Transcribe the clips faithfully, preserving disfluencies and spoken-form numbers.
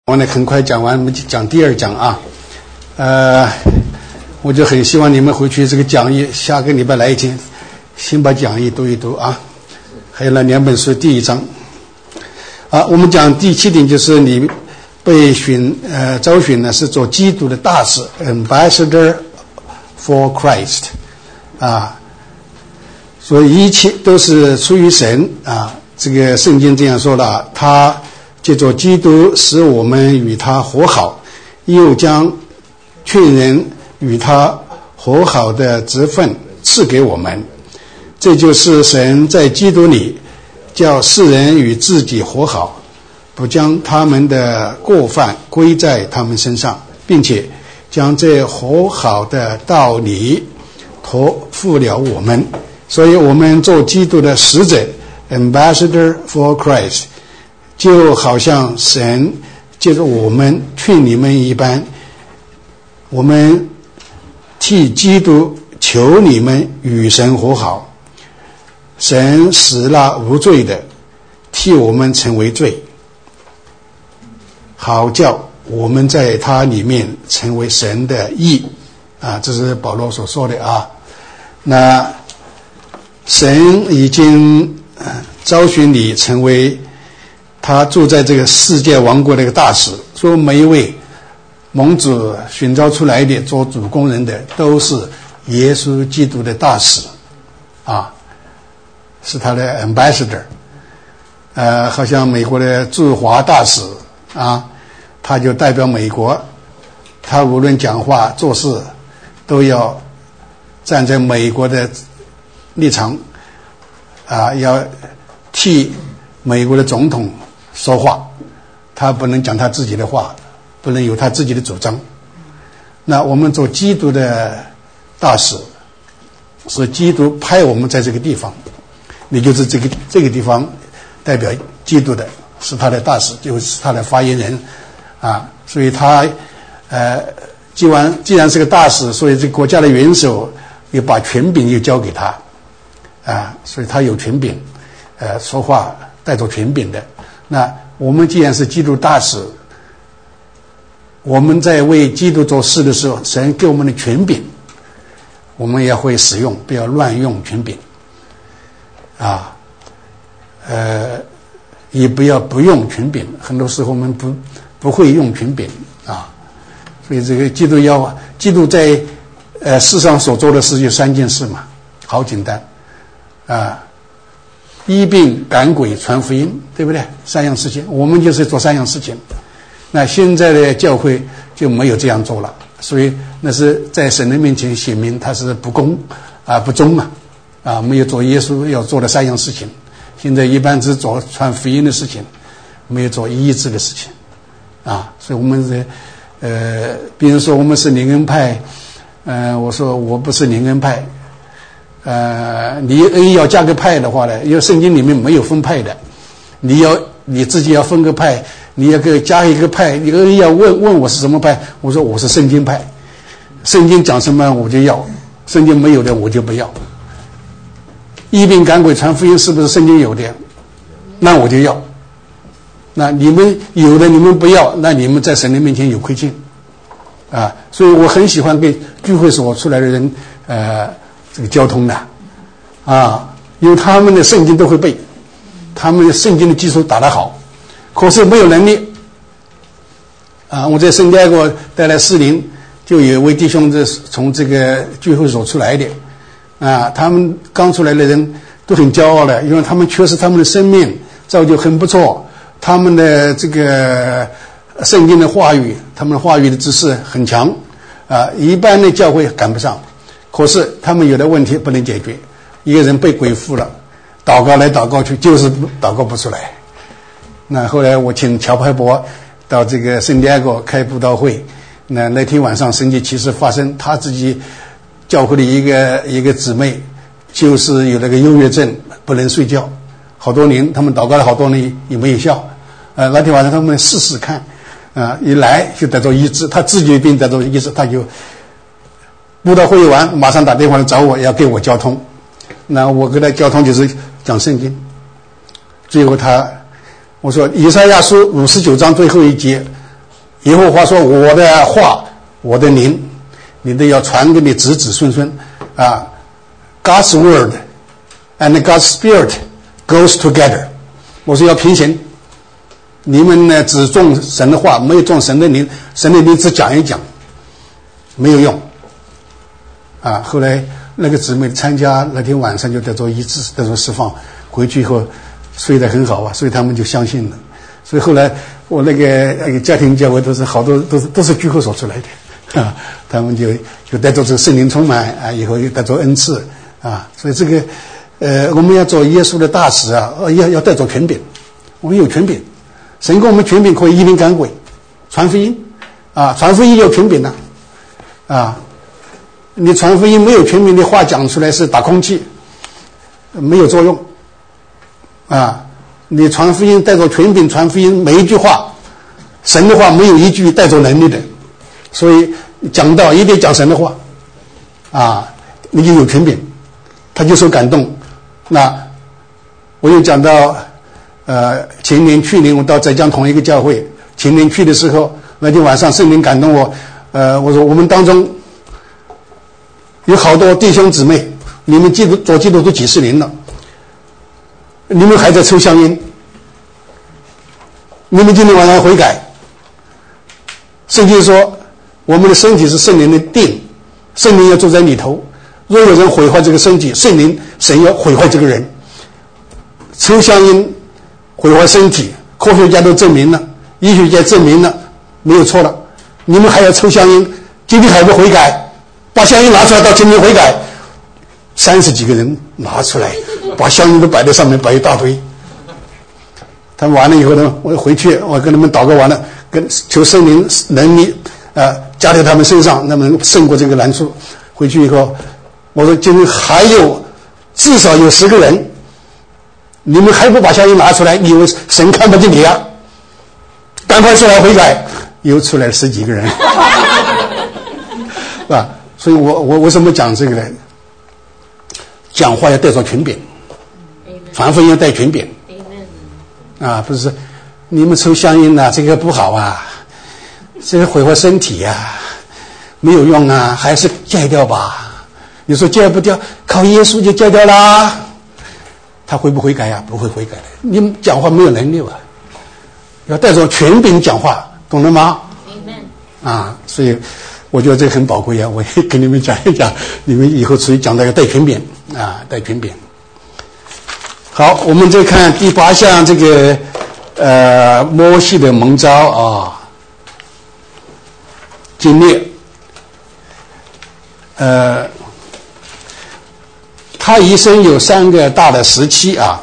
我呢很快讲完，我们讲第二讲啊。呃，我就很希望你们回去这个讲义，下个礼拜来一天，先把讲义读一读啊。还有那两本书，第一章啊，我们讲第七点，就是你被选呃招选呢是做基督的大使 ，Ambassador for Christ 啊，所以一切都是出于神啊。这个圣经这样说了，他借着基督使我们与他和好，又将劝人与他和好的职分赐给我们。这就是神在基督里叫世人与自己和好，不将他们的过犯归在他们身上，并且将这和好的道理托付了我们。所以我们做基督的使者 Ambassador for Christ， 就好像神借着我们劝你们一般，我们替基督求你们与神和好。神使那无罪的替我们成为罪，好叫我们在他里面成为神的义啊，这是保罗所说的啊。那神已经招选你成为他住在这个世界王国的一个大使，说每一位蒙主选召出来的做主工人的都是耶稣基督的大使啊，是他的 ambassador。 呃，好像美国的驻华大使啊，他就代表美国，他无论讲话做事都要站在美国的立场啊，要替美国的总统说话，他不能讲他自己的话，不能有他自己的主张。那我们做基督的大使，是基督派我们在这个地方，也就是这个这个地方代表基督的，是他的大使，就是他的发言人啊。所以他呃，既然既然是个大使，所以这个国家的元首又把权柄又交给他啊，所以他有权柄，呃，说话带着权柄的。那我们既然是基督大使，我们在为基督做事的时候，神给我们的权柄，我们也会使用，不要乱用权柄啊，呃，也不要不用权柄。很多时候我们不不会用权柄啊，所以这个基督要基督在呃世上所做的事就三件事嘛，好简单啊。医病赶鬼传福音，对不对？三样事情，我们就是做三样事情。那现在的教会就没有这样做了，所以那是在神的面前显明他是不公啊不忠啊啊，没有做耶稣要做的三样事情。现在一般只做传福音的事情，没有做医治的事情啊。所以我们是呃，比如说我们是灵恩派，呃，我说我不是灵恩派。呃，你 A 要加个派的话呢，因为圣经里面没有分派的，你要你自己要分个派，你要给加一个派，你 A 要问问我是什么派，我说我是圣经派，圣经讲什么我就要，圣经没有的我就不要。医病赶鬼传福音是不是圣经有的？那我就要。那你们有的你们不要，那你们在神的面前有亏欠啊。所以我很喜欢给聚会所出来的人呃这个交通的啊，因为他们的圣经都会背，他们的圣经的基础打得好，可是没有能力啊。我在圣地亚哥带来四年，就有一位弟兄是从这个聚会所出来的啊，他们刚出来的人都很骄傲的，因为他们确实他们的生命造就很不错，他们的这个圣经的话语，他们的话语的知识很强啊，一般的教会赶不上。可是他们有的问题不能解决，一个人被鬼附了，祷告来祷告去，就是祷告不出来。那后来我请乔派伯到这个圣地亚哥开布道会，那那天晚上神迹奇事发生，他自己教会的一个一个姊妹就是有那个忧郁症，不能睡觉，好多年，他们祷告了好多年也没有效。呃，那天晚上他们试试看，啊、呃，一来就得到医治，他自己的病得到医治，他就布道会完马上打电话来找我，要给我交通。那我跟他交通就是讲圣经。最后他我说以赛亚书五十九章最后一节耶和华说我的话我的灵你都要传给你子子孙孙啊 God's word and God's spirit goes together。 我说要平行，你们呢只重神的话，没有重神的灵，神的灵只讲一讲没有用啊。后来那个姊妹参加那天晚上就得着医治，得着释放，回去以后睡得很好啊，所以他们就相信了。所以后来我那个那个家庭教会都是好多都是都是居后所出来的啊，他们就就得着这个圣灵充满啊，以后又得着恩赐啊。所以这个呃，我们要做耶稣的大使啊，要要带着权柄，我们有权柄，神给我们权柄可以一灵赶鬼，传福音啊，传福音有权柄的啊。你传福音没有权柄的话讲出来是打空气，没有作用啊。你传福音带着权柄传福音，每一句话神的话没有一句带着能力的，所以讲道一定讲神的话啊，你就有权柄，他就受感动。那我又讲到呃，前年去年我到浙江同一个教会，前年去的时候，那天晚上圣灵感动我，呃，我说我们当中有好多弟兄姊妹，你们基督做基督徒几十年了，你们还在抽香烟，你们今天晚上悔改。圣经说我们的身体是圣灵的殿，圣灵要住在里头，若有人毁坏这个身体，圣灵神要毁坏这个人。抽香烟毁坏身体，科学家都证明了，医学家证明了，没有错了。你们还要抽香烟，今天还不悔改，把香烟拿出来到今天悔改。三十几个人拿出来，把香烟都摆在上面，摆一大堆。他们完了以后呢，我回去我跟他们祷告完了，跟求圣灵能力啊加在他们身上，那么胜过这个难处。回去以后我说今天还有至少有十个人，你们还不把香烟拿出来，你以为神看不见你啊？赶快出来悔改。又出来了十几个人是吧？所以我我为什么讲这个呢？讲话要带着权柄，传福音要带权柄啊，不是你们抽香烟啊，这个不好啊，这个毁坏身体啊，没有用啊，还是戒掉吧。你说戒不掉，靠耶稣就戒掉啦。他会不悔改呀？不会悔改的。你们讲话没有能力啊，要带着权柄讲话，懂了吗？啊，所以我觉得这个很宝贵啊，我也跟你们讲一讲，你们以后出去讲到要带权柄啊，带权柄。好，我们再看第八项，这个呃摩西的蒙召啊，经历，呃，他一生有三个大的时期啊。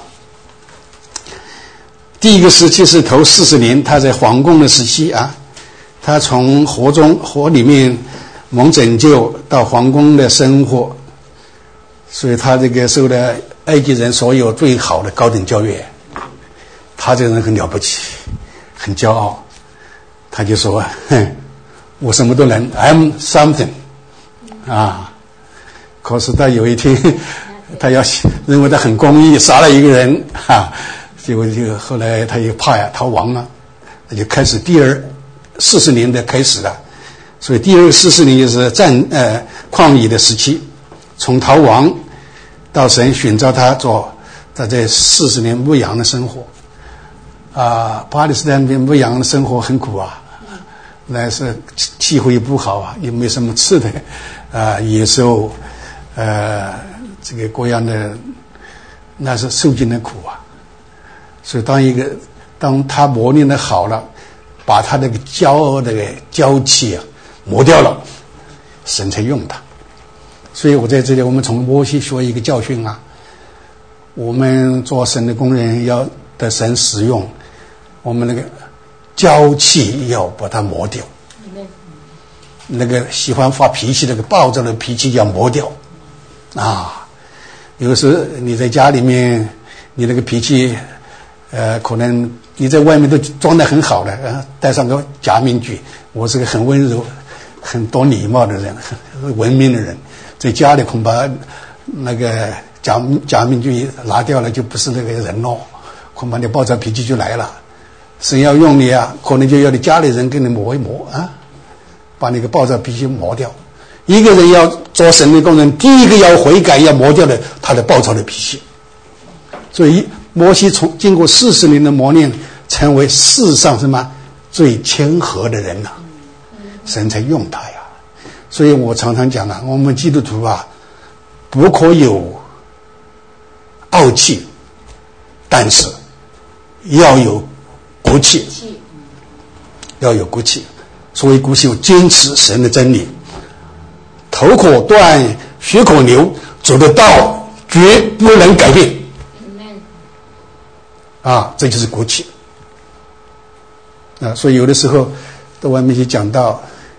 第一个时期是头四十年，他在皇宫的时期啊。他从河中河里面蒙拯救到皇宫的生活，所以他这个受了埃及人所有最好的高等教育。他这个人很了不起，很骄傲，他就说哼，我什么都能 I'm something 啊。可是他有一天他要认为他很公义，杀了一个人啊，结果就后来他又怕呀，逃亡了，那就开始第二四十年的开始了。所以第二四十年就是战呃旷野的时期，从逃亡到神选召他做他这四十年牧羊的生活啊。巴勒斯坦的牧羊的生活很苦啊，那是气候也不好啊，也没什么吃的啊，野兽呃这个各样的，那是受尽了苦啊。所以当一个当他磨练的好了，把他那个骄傲的娇气啊磨掉了，神才用他。所以我在这里，我们从摩西学一个教训啊，我们做神的工人要得神使用，我们那个娇气要把它磨掉，那个喜欢发脾气那个暴躁的脾气要磨掉啊。有时候你在家里面，你那个脾气呃，可能你在外面都装得很好了，然后戴上个假面具，我是个很温柔、很多礼貌的人，很文明的人。在家里恐怕那个假假面具拿掉了，就不是那个人咯，恐怕你暴躁脾气就来了神要用你啊，可能就要你家里人跟你磨一磨啊，把那个暴躁脾气磨掉。一个人要做神的工人，第一个要悔改，要磨掉的他的暴躁的脾气。所以摩西从经过四十年的磨练，成为世上什么最谦和的人了、啊，神才用他呀。所以我常常讲啊，我们基督徒啊，不可有傲气，但是要有骨气，要有骨气。所谓骨气，坚持神的真理，头可断，血可流，走的道绝不能改变。啊，这就是骨气。啊，所以有的时候到外面去讲到，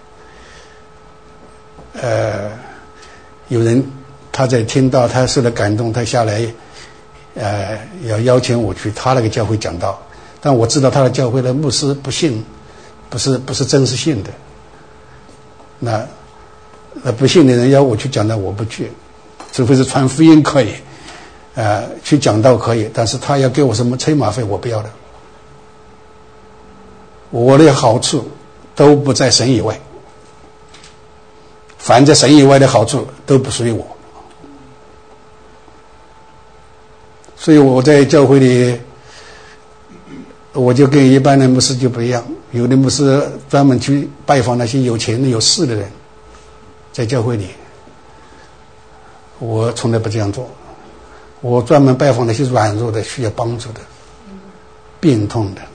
呃，有人他在听到他受了感动，他下来，呃，要邀请我去他那个教会讲道，但我知道他的教会的牧师不信，不是不是真实信的。那那不信的人要我去讲道，我不去，除非是传福音可以，呃，去讲道可以，但是他要给我什么车马费，我不要的。我的好处都不在神以外，凡在神以外的好处都不属于我。所以我在教会里，我就跟一般的牧师就不一样，有的牧师专门去拜访那些有钱的有势的人，在教会里，我从来不这样做。我专门拜访那些软弱的、需要帮助的、病痛的，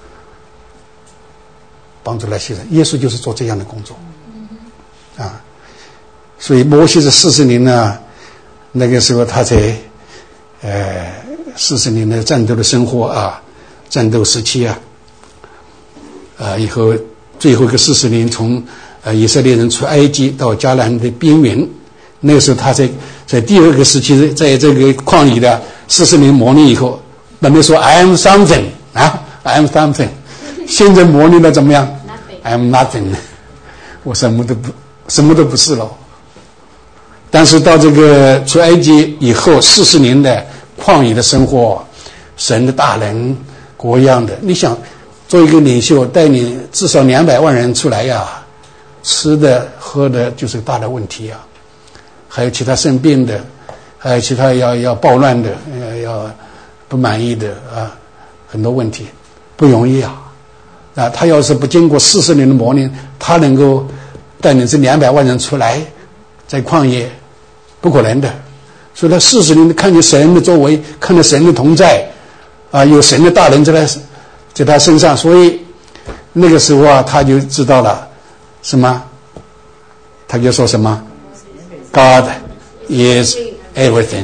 帮助那些人。耶稣就是做这样的工作啊。所以摩西是四十年呢，那个时候他才呃四十年的战斗的生活啊，战斗时期啊，啊以后最后一个四十年从呃以色列人出埃及到迦南的边缘，那个时候他在在第二个时期，在这个旷野的四十年磨练以后，那边说 I am something 啊 I am something， 现在磨练的怎么样 I am nothing， 我什么都不什么都不是了。但是到这个出埃及以后四十年的旷野的生活，神的大能各样的，你想做一个领袖带你至少两百万人出来呀，吃的喝的就是大的问题啊，还有其他生病的，还有其他要要暴乱的，要要不满意的啊，很多问题不容易啊。啊，他要是不经过四十年的磨练，他能够带领这两百万人出来，在旷野不可能的。所以他四十年看见神的作为，看到神的同在啊，有神的大能在他在他身上，所以那个时候啊，他就知道了什么，他就说什么 God is everything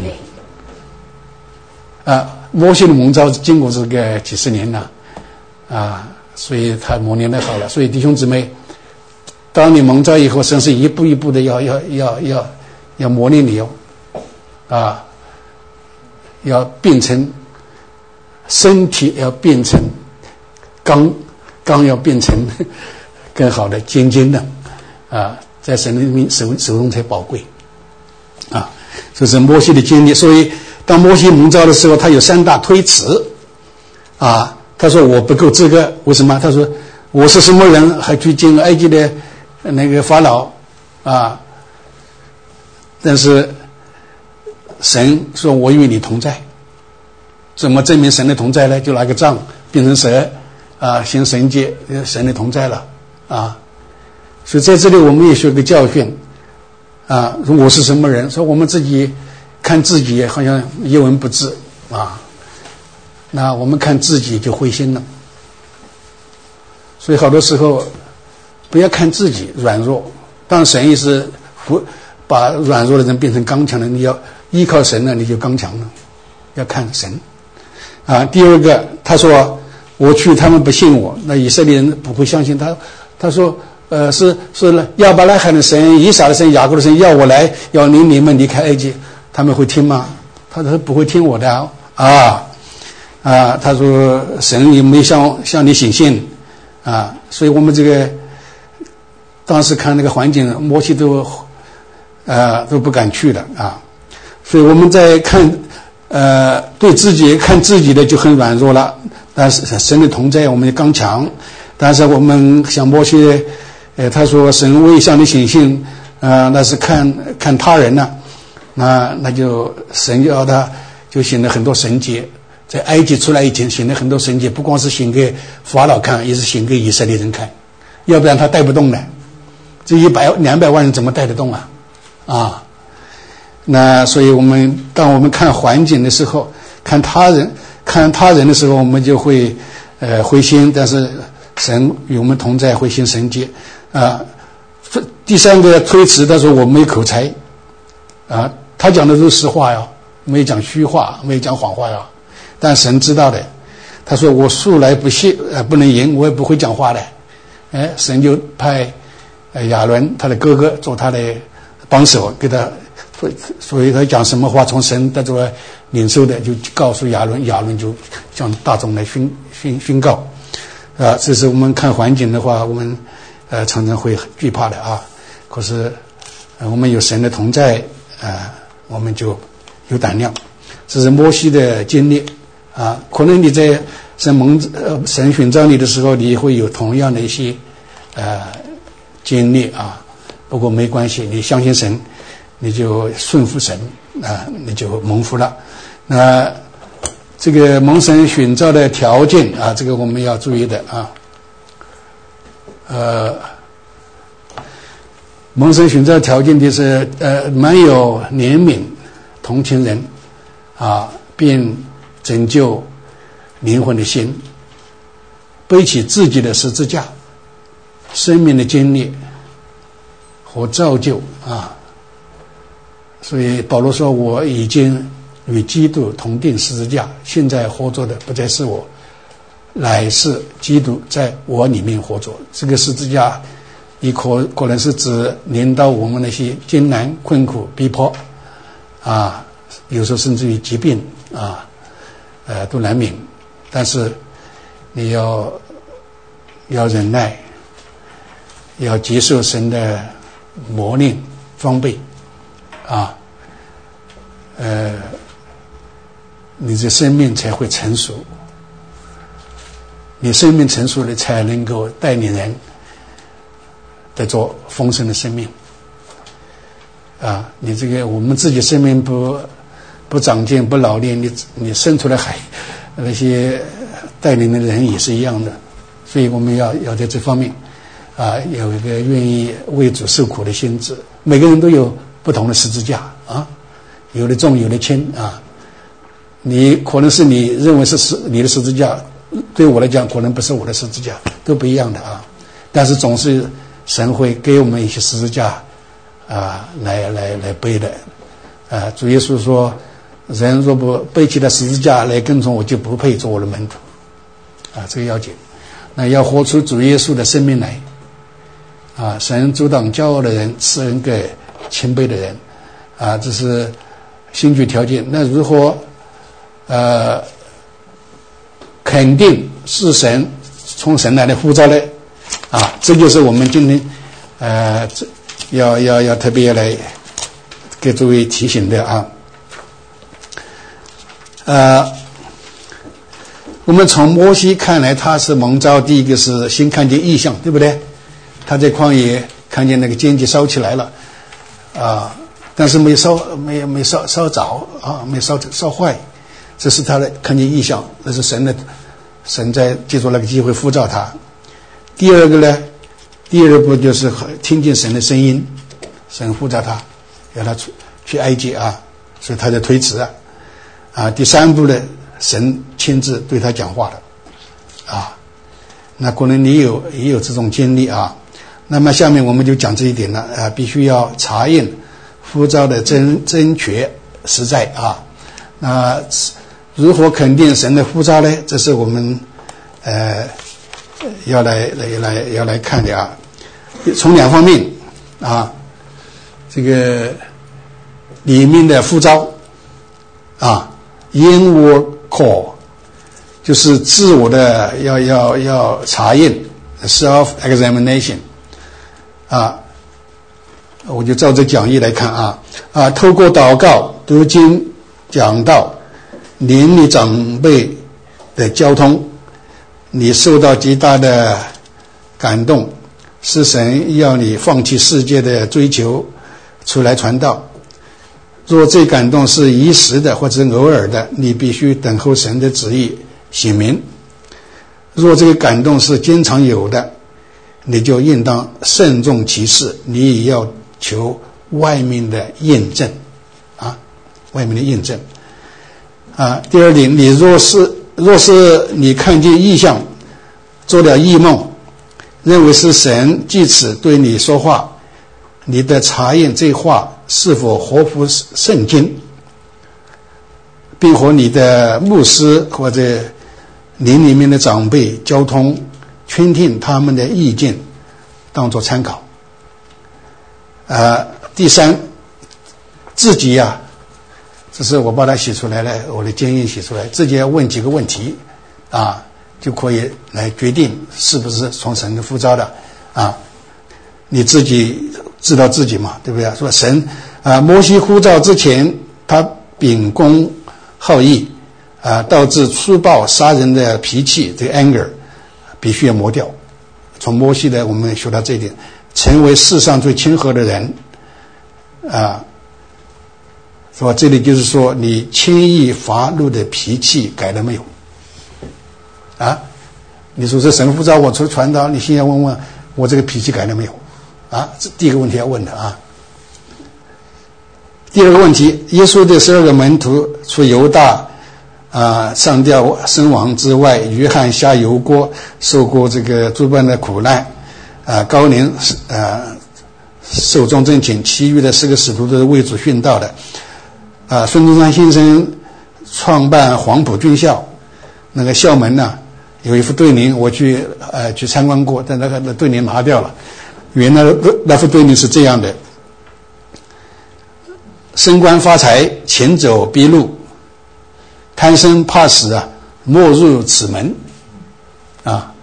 啊。摩西的蒙召经过这个几十年了啊，所以他磨练得好了。所以弟兄姊妹，当你蒙召以后，神是一步一步的要要要要要磨练你哦，啊，要变成身体，要变成钢，钢要变成更好的坚坚的啊，在神的手手中才宝贵啊。这是摩西的经历。所以当摩西蒙召的时候，他有三大推辞啊。他说我不够资格，为什么？他说我是什么人，还去见埃及的那个法老啊？但是神说我与你同在。怎么证明神的同在呢？就拿个杖变成蛇啊，行神迹，神的同在了啊。所以在这里我们也学个教训啊，说我是什么人，说我们自己看自己好像一文不值啊，那我们看自己就灰心了。所以好多时候不要看自己软弱，当神也是不把软弱的人变成刚强的，你要依靠神了，你就刚强了，要看神啊。第二个，他说我去他们不信我，那以色列人不会相信他。他说呃是是亚伯拉罕的神、以撒的神、雅各的神要我来，要领你们离开埃及，他们会听吗？他说不会听我的啊啊。他说神也没向向你显现啊。所以我们这个当时看那个环境，摩西都呃都不敢去的啊。所以我们在看呃对自己看自己的就很软弱了， 但是神的同在我们刚强，但是我们像摩西，呃，他说神位上的显现，呃，那是看看他人呢、啊，那那就神要他就显了很多神迹，在埃及出来以前显了很多神迹，不光是显给法老看，也是显给以色列人看，要不然他带不动的，这一百两百万人怎么带得动啊？啊，那所以我们当我们看环境的时候，看他人。看他人的时候，我们就会呃灰心，但是神与我们同在，会行神迹啊。第三个推辞，他说我没口才啊，他讲的都是实话呀，没有讲虚话，没有讲谎话呀。但神知道的，他说我素来不屑呃不能言，我也不会讲话的。哎，神就派呃亚伦他的哥哥做他的帮手，给他。所以他讲什么话，从神的这个领受的，就告诉亚伦，亚伦就向大众来宣宣宣告，啊，这是我们看环境的话，我们呃常常会惧怕的啊。可是、呃、我们有神的同在，啊、呃，我们就有胆量。这是摩西的经历啊。可能你在神蒙呃神寻找你的时候，你会有同样的一些呃经历啊。不过没关系，你相信神。你就顺服神啊，你就蒙福了。那这个蒙神寻召的条件啊，这个我们要注意的啊。呃，蒙神寻召条件就是呃，满有怜悯、同情人啊，并拯救灵魂的心，背起自己的十字架、生命的经历和造就啊。所以保罗说，我已经与基督同定十字架，现在活着的不再是我，乃是基督在我里面活着。这个十字架也可可能是指临到我们那些艰难困苦逼迫啊，有时候甚至于疾病啊，呃都难免。但是你要要忍耐，要接受神的磨练装备啊，呃，你的生命才会成熟。你生命成熟了，才能够带领人得着丰盛的生命。啊，你这个我们自己生命不不长进不老练，你你生出来还那些带领的人也是一样的。所以我们要要在这方面啊，有一个愿意为主受苦的心志。每个人都有不同的十字架啊，有的重有的轻啊。你可能是你认为是十你的十字架，对我来讲可能不是我的十字架，都不一样的啊。但是总是神会给我们一些十字架啊，来来来背的啊。主耶稣说，人若不背起了十字架来跟从我，就不配做我的门徒啊。这个要紧。那要活出主耶稣的生命来啊！神阻挡骄傲的人，赐恩给谦卑的人啊，这是先决条件。那如何呃肯定是神从神来的呼召呢？啊，这就是我们今天呃要要要特别来给诸位提醒的啊。呃我们从摩西看来，他是蒙召，第一个是先看见异象，对不对？他在旷野看见那个荆棘烧起来了啊，但是没烧没没烧烧着啊，没烧烧坏，这是他的看见异象，那是神的神在借助那个机会呼召他。第二个呢，第二步就是听见神的声音，神呼召他要他去去埃及啊，所以他在推辞啊啊。第三步呢，神亲自对他讲话的啊，那可能你有也有这种经历啊。那么下面我们就讲这一点了啊，必须要查验呼召的真真确实在啊。那如何肯定神的呼召呢？这是我们呃要来来来要来看的啊。从两方面啊，这个里面的呼召啊 ，inward call 就是自我的要要要查验 self examination 啊，我就照着讲义来看啊啊，透过祷告、读经、讲道、邻里长辈的交通你受到极大的感动，是神要你放弃世界的追求，出来传道。若这感动是一时的或者偶尔的，你必须等候神的旨意显明。若这个感动是经常有的，你就应当慎重其事，你也要求外面的验证啊，外面的验证啊。第二点，你若是若是你看见异象，做了异梦，认为是神借此对你说话，你得查验这话是否合乎圣经，并和你的牧师或者邻里面的长辈交通，倾听他们的意见，当作参考。呃，第三，自己呀、啊，这是我把它写出来了，我的经验写出来，自己要问几个问题啊，就可以来决定是不是从神的呼召的啊。你自己知道自己嘛，对不对？说神啊，摩西呼召之前，他秉公好义啊，导致粗暴杀人的脾气，这个 anger 必须要磨掉。从摩西的我们学到这一点，成为世上最亲和的人啊，是吧？这里就是说，你轻易发怒的脾气改了没有？啊，你说这神呼召我出传道，你现在问问我这个脾气改了没有？啊，这第一个问题要问的啊。第二个问题，耶稣的十二个门徒，除犹大啊上吊身亡之外，约翰下油锅受过这个诸般的苦难啊，高年啊寿终正寝，其余的四个使徒都是为主殉道的啊。孙中山先生创办黄埔军校，那个校门呢有一副对联，我去呃去参观过，但那个那对联拿掉了。原来那副对联是这样的：升官发财，前走必路；贪生怕死啊，莫入此门。啊，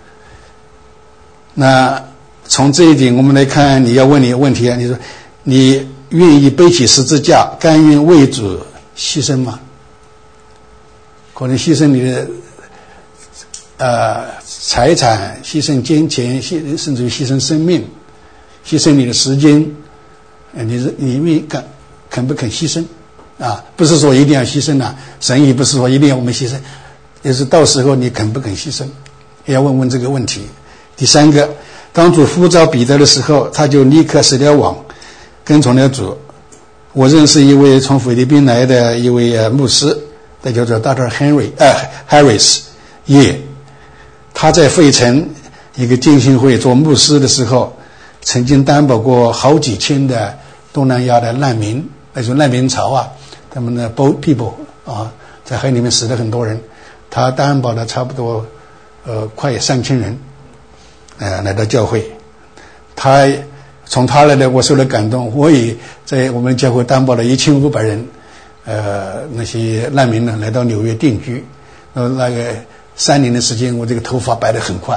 那从这一点我们来看，你要问你的问题啊，你说你愿意背起十字架，甘愿为主牺牲吗？可能牺牲你的呃财产，牺牲金钱，牺甚至于牺牲生命，牺牲你的时间，呃、你你愿意肯肯不肯牺牲啊？不是说一定要牺牲啊，神也不是说一定要我们牺牲，也是到时候你肯不肯牺牲，也要问问这个问题。第三个，当主呼召彼得的时候，他就立刻舍了网，跟从了主。我认识一位从菲律宾来的一位、呃、牧师，他叫做 Doctor Henry 呃 Harris 耶。他在费城一个浸信会做牧师的时候，曾经担保过好几千的东南亚的难民，那种难民潮啊，他们的 boat people 啊，在海里面死了很多人，他担保了差不多呃快三千人，呃来到教会。他从他来的我受了感动，我也在我们教会担保了一千五百人，呃那些难民呢来到纽约定居，呃那个。三年的时间，我这个头发白得很快。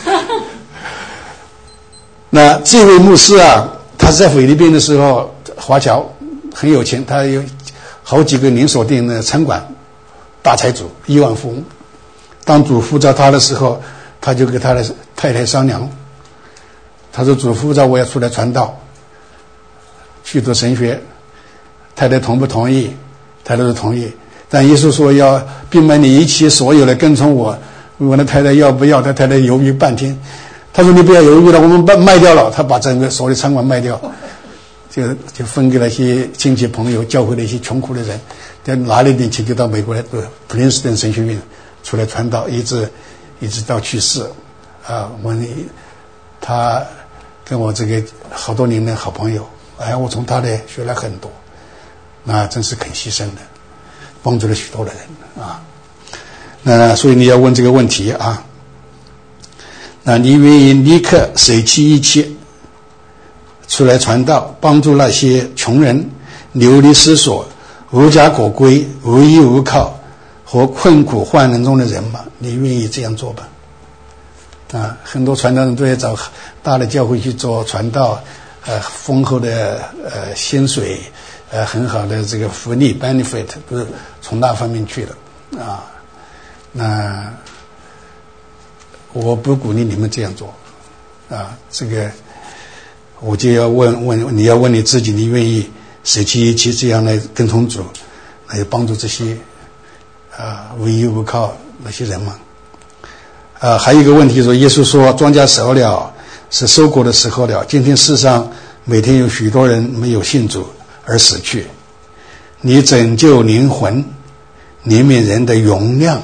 那这位牧师啊，他是在菲律宾的时候，华侨很有钱，他有好几个连锁店的餐馆，大财主，亿万富翁。当主呼召他的时候，他就跟他的太太商量，他说：“主呼召我要出来传道，去读神学。”太太同不同意？太太都同意。但耶稣说要并买你一切所有的跟从我。问我的太太要不要，他太太犹豫半天，他说：“你不要犹豫了，我们卖卖掉了。”他把整个所有的餐馆卖掉，就就分给了一些亲戚朋友，教会的一些穷苦的人，再拿了一点钱就到美国来读普林斯顿神学院出来传道，一直一直到去世。啊，我他跟我这个好多年的好朋友，哎，我从他的学了很多，那真是肯牺牲的。帮助了许多的人啊，那所以你要问这个问题啊，那你愿意立刻舍弃一切出来传道，帮助那些穷人、流离失所、无家可归、无依无靠和困苦患难中的人吗？你愿意这样做吧？啊，很多传道人都要找大的教会去做传道，呃，丰厚的呃薪水。呃，很好的这个福利 benefit 都是从那方面去的啊。那我不鼓励你们这样做啊。这个我就要问问你要问你自己，你愿意舍弃一切这样来跟从主，来帮助这些啊无依无靠那些人吗？啊，还有一个问题说，耶稣说庄稼熟了，是收割的时候了。今天世上每天有许多人没有信主而死去，你拯救灵魂怜悯人的容量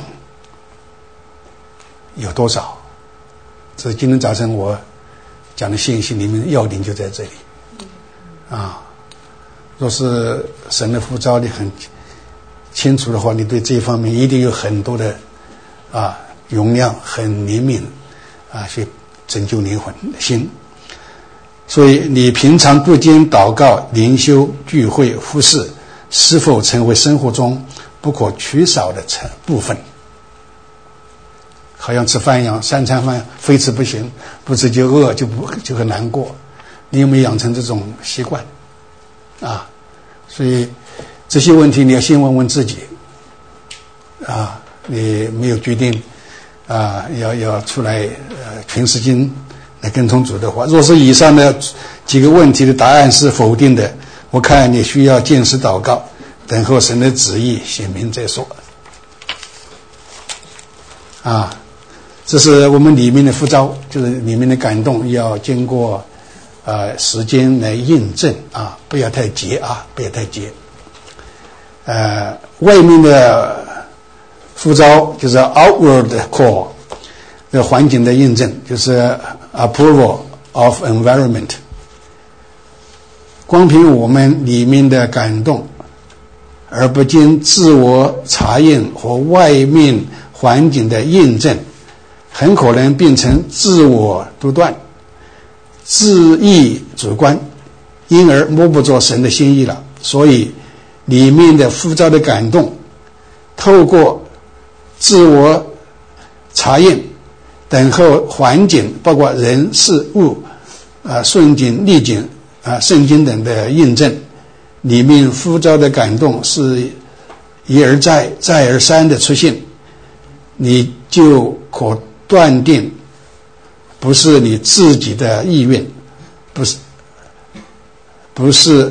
有多少？这是今天早晨我讲的信息里面要点就在这里啊。若是神的呼召你很清楚的话，你对这一方面一定有很多的啊容量，很怜悯啊，去拯救灵魂的心。所以你平常不经祷告、灵修、聚会、服事，是否成为生活中不可缺少的成部分？好像吃饭一样，三餐饭非吃不行，不吃就饿，就不就很难过。你有没有养成这种习惯啊？所以这些问题你要先问问自己啊。你没有决定啊，要要出来呃全时间来跟从主的话，若是以上的几个问题的答案是否定的，我看你需要坚持祷告，等候神的旨意显明再说啊。这是我们里面的呼召，就是里面的感动，要经过呃时间来印证啊，不要太急啊，不要太急。呃，外面的呼召就是 outward call， 这环境的印证就是 approval of environment。光凭我们里面的感动，而不经自我查验和外面环境的印证，很可能变成自我独断、自意主观，因而摸不着神的心意了。所以里面的呼召的感动，透过自我查验，等候环境，包括人事物啊、顺境逆境啊、圣经等的印证，里面呼召的感动是一而再再而三的出现，你就可断定不是你自己的意愿，不是不是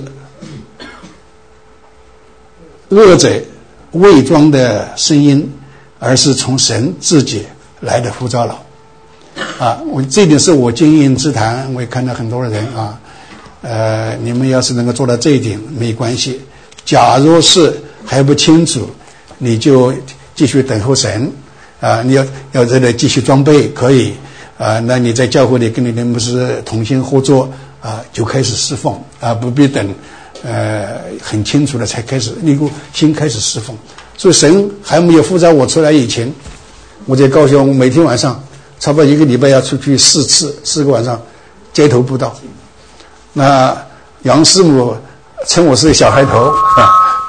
恶者伪装的声音，而是从神自己来的呼召了啊！我这点是我经验之谈，我也看到很多人啊，呃，你们要是能够做到这一点没关系。假如是还不清楚，你就继续等候神啊！你要要在这继续装备可以啊，那你在教会里跟你的牧师同心合作啊，就开始侍奉啊，不必等呃很清楚了才开始，你先开始侍奉。所以神还没有呼召我出来以前，我在高雄每天晚上差不多一个礼拜要出去四次，四个晚上街头布道。那杨师母称我是小孩头啊，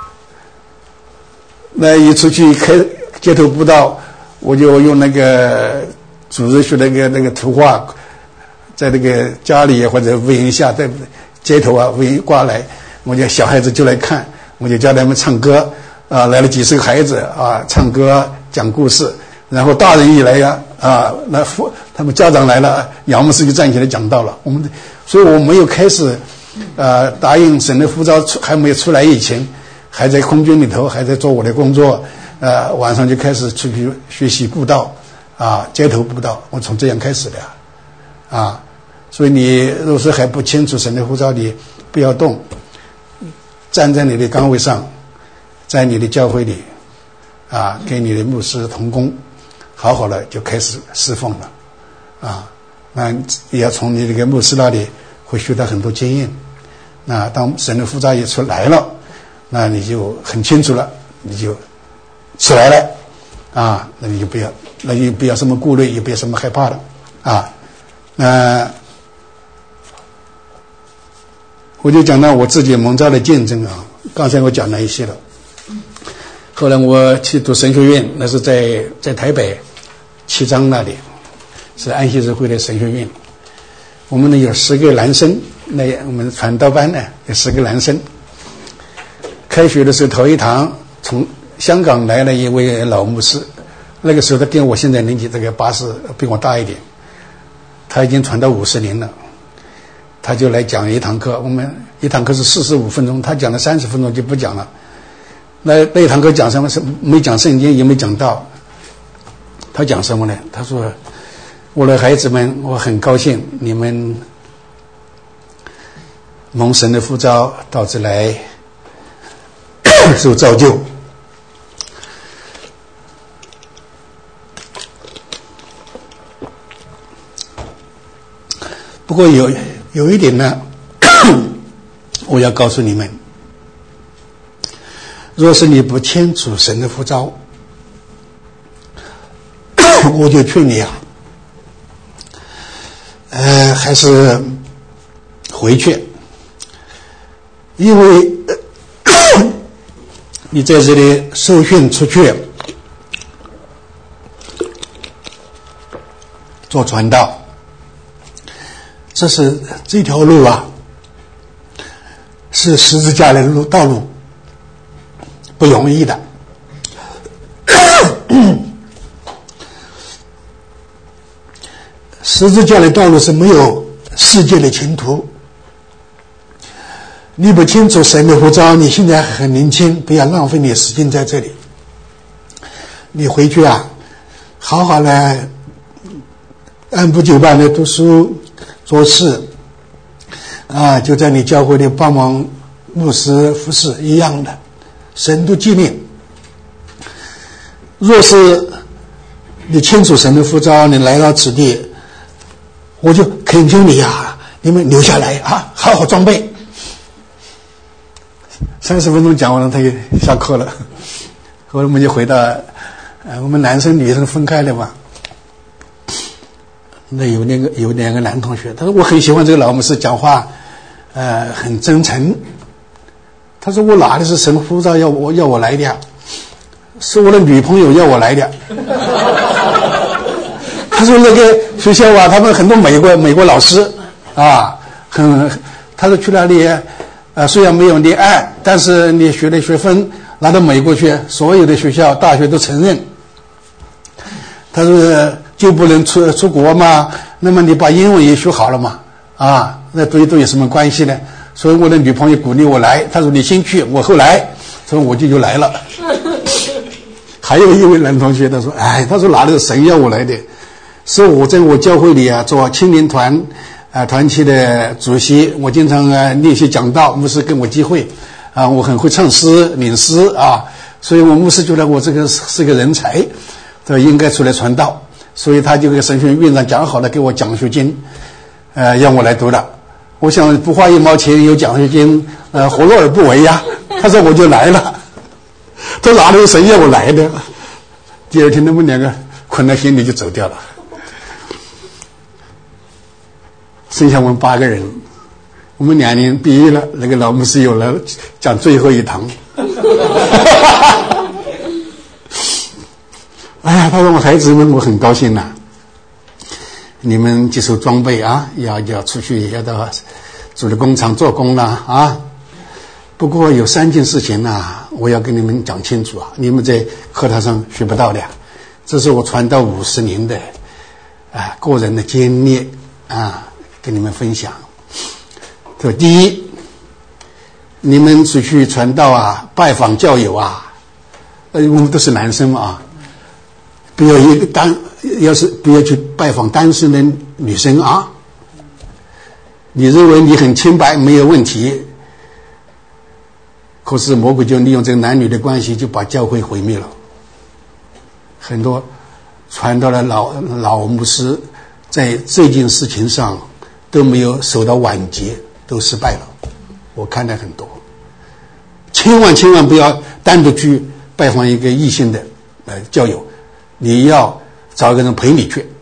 那一出去开街头布道，我就用那个主日学那个那个图画，在那个家里或者屋檐下，在街头啊屋檐挂来，我就小孩子就来看，我就教他们唱歌啊，来了几十个孩子啊，唱歌讲故事，然后大人一来呀啊，那他们家长来了，杨牧师就站起来讲道了。我们所以我没有开始呃答应神的呼召还没有出来以前，还在空军里头，还在做我的工作，呃晚上就开始出去学习布道啊，街头布道，我从这样开始的啊。所以你若是还不清楚神的呼召，你不要动，站在你的岗位上，在你的教会里啊，跟你的牧师同工，好好的就开始侍奉了啊。那也要从你这个牧师那里会学到很多经验。那当神的呼召也出来了，那你就很清楚了，你就出来了啊，那你就不要，那你不要什么顾虑，也不要什么害怕了啊。那我就讲到我自己蒙召的见证啊，刚才我讲了一些了。后来我去读神学院，那是在在台北七张那里，是安息日会的神学院。我们呢有十个男生，那我们传道班呢有十个男生。开学的时候头一堂，从香港来了一位老牧师， 那个时候他跟我现在年纪这个八十，比我大一点，他已经传到五十年了。他就来讲一堂课，我们一堂课是四十五分钟，他讲了三十分钟就不讲了。那那一堂课讲什么？是没讲圣经，也没讲道。他讲什么呢？他说：“我的孩子们，我很高兴你们蒙神的呼召到这来受造就。不过有有一点呢，我要告诉你们，若是你不清楚神的呼召，我就劝你啊，呃，还是回去，因为你在这里受训出去做传道，这是这条路啊，是十字架的路道路，不容易的。十字架的道路是没有世界的前途。你不清楚神的呼召，你现在很年轻，不要浪费你的时间在这里。你回去啊，好好的按部就班的读书做事啊，就在你教会里帮忙牧师服侍一样的，神都纪念。若是你清楚神的呼召，你来到此地，我就恳求你啊，你们留下来啊，好好装备。三十分钟讲完了，他就下课了。后来我们就回到，呃，我们男生女生分开了嘛。那有那个有两个男同学，他说我很喜欢这个老牧师讲话，呃，很真诚。他说我哪里是神呼召要我要我来的呀？是我的女朋友要我来的。他说那个学校啊，他们很多美国美国老师啊，很他说去那里，呃，虽然没有恋爱，但是你学的学分拿到美国去，所有的学校大学都承认。他说就不能出出国嘛？那么你把英文也学好了嘛？啊，那对都有什么关系呢？所以我的女朋友鼓励我来，她说你先去，我后来，所以我就就来了。还有一位男同学，他说：“哎，他说哪里是神要我来的？是我在我教会里啊做青年团啊团契的主席，我经常啊练习讲道，牧师跟我机会啊，我很会唱诗领诗啊，所以我牧师觉得我这个是个人才，这应该出来传道，所以他就给神学院院长讲好了，给我奖学金，呃，让我来读的。我想不花一毛钱有奖学金，呃，何乐而不为呀？他说我就来了。”他哪里有神要我来的？第二天他们两个捆在行李就走掉了，剩下我们八个人。我们两年毕业了，那个老牧师有了讲最后一堂。哎呀，他说我孩子们我很高兴呐、啊，你们接受装备啊，要要出去要到主的工厂做工了啊。不过有三件事情啊，我要跟你们讲清楚啊，你们在课堂上学不到的，这是我传道五十年的啊个人的经历啊，跟你们分享。这第一，你们出去传道啊，拜访教友啊，呃，我们都是男生啊，不要一个单，要是不要去拜访单身的女生啊。你认为你很清白，没有问题。可是魔鬼就利用这个男女的关系，就把教会毁灭了。很多传道的老老牧师在这件事情上都没有受到晚节，都失败了。我看到很多，千万千万不要单独去拜访一个异性的呃教友，你要找个人陪你去。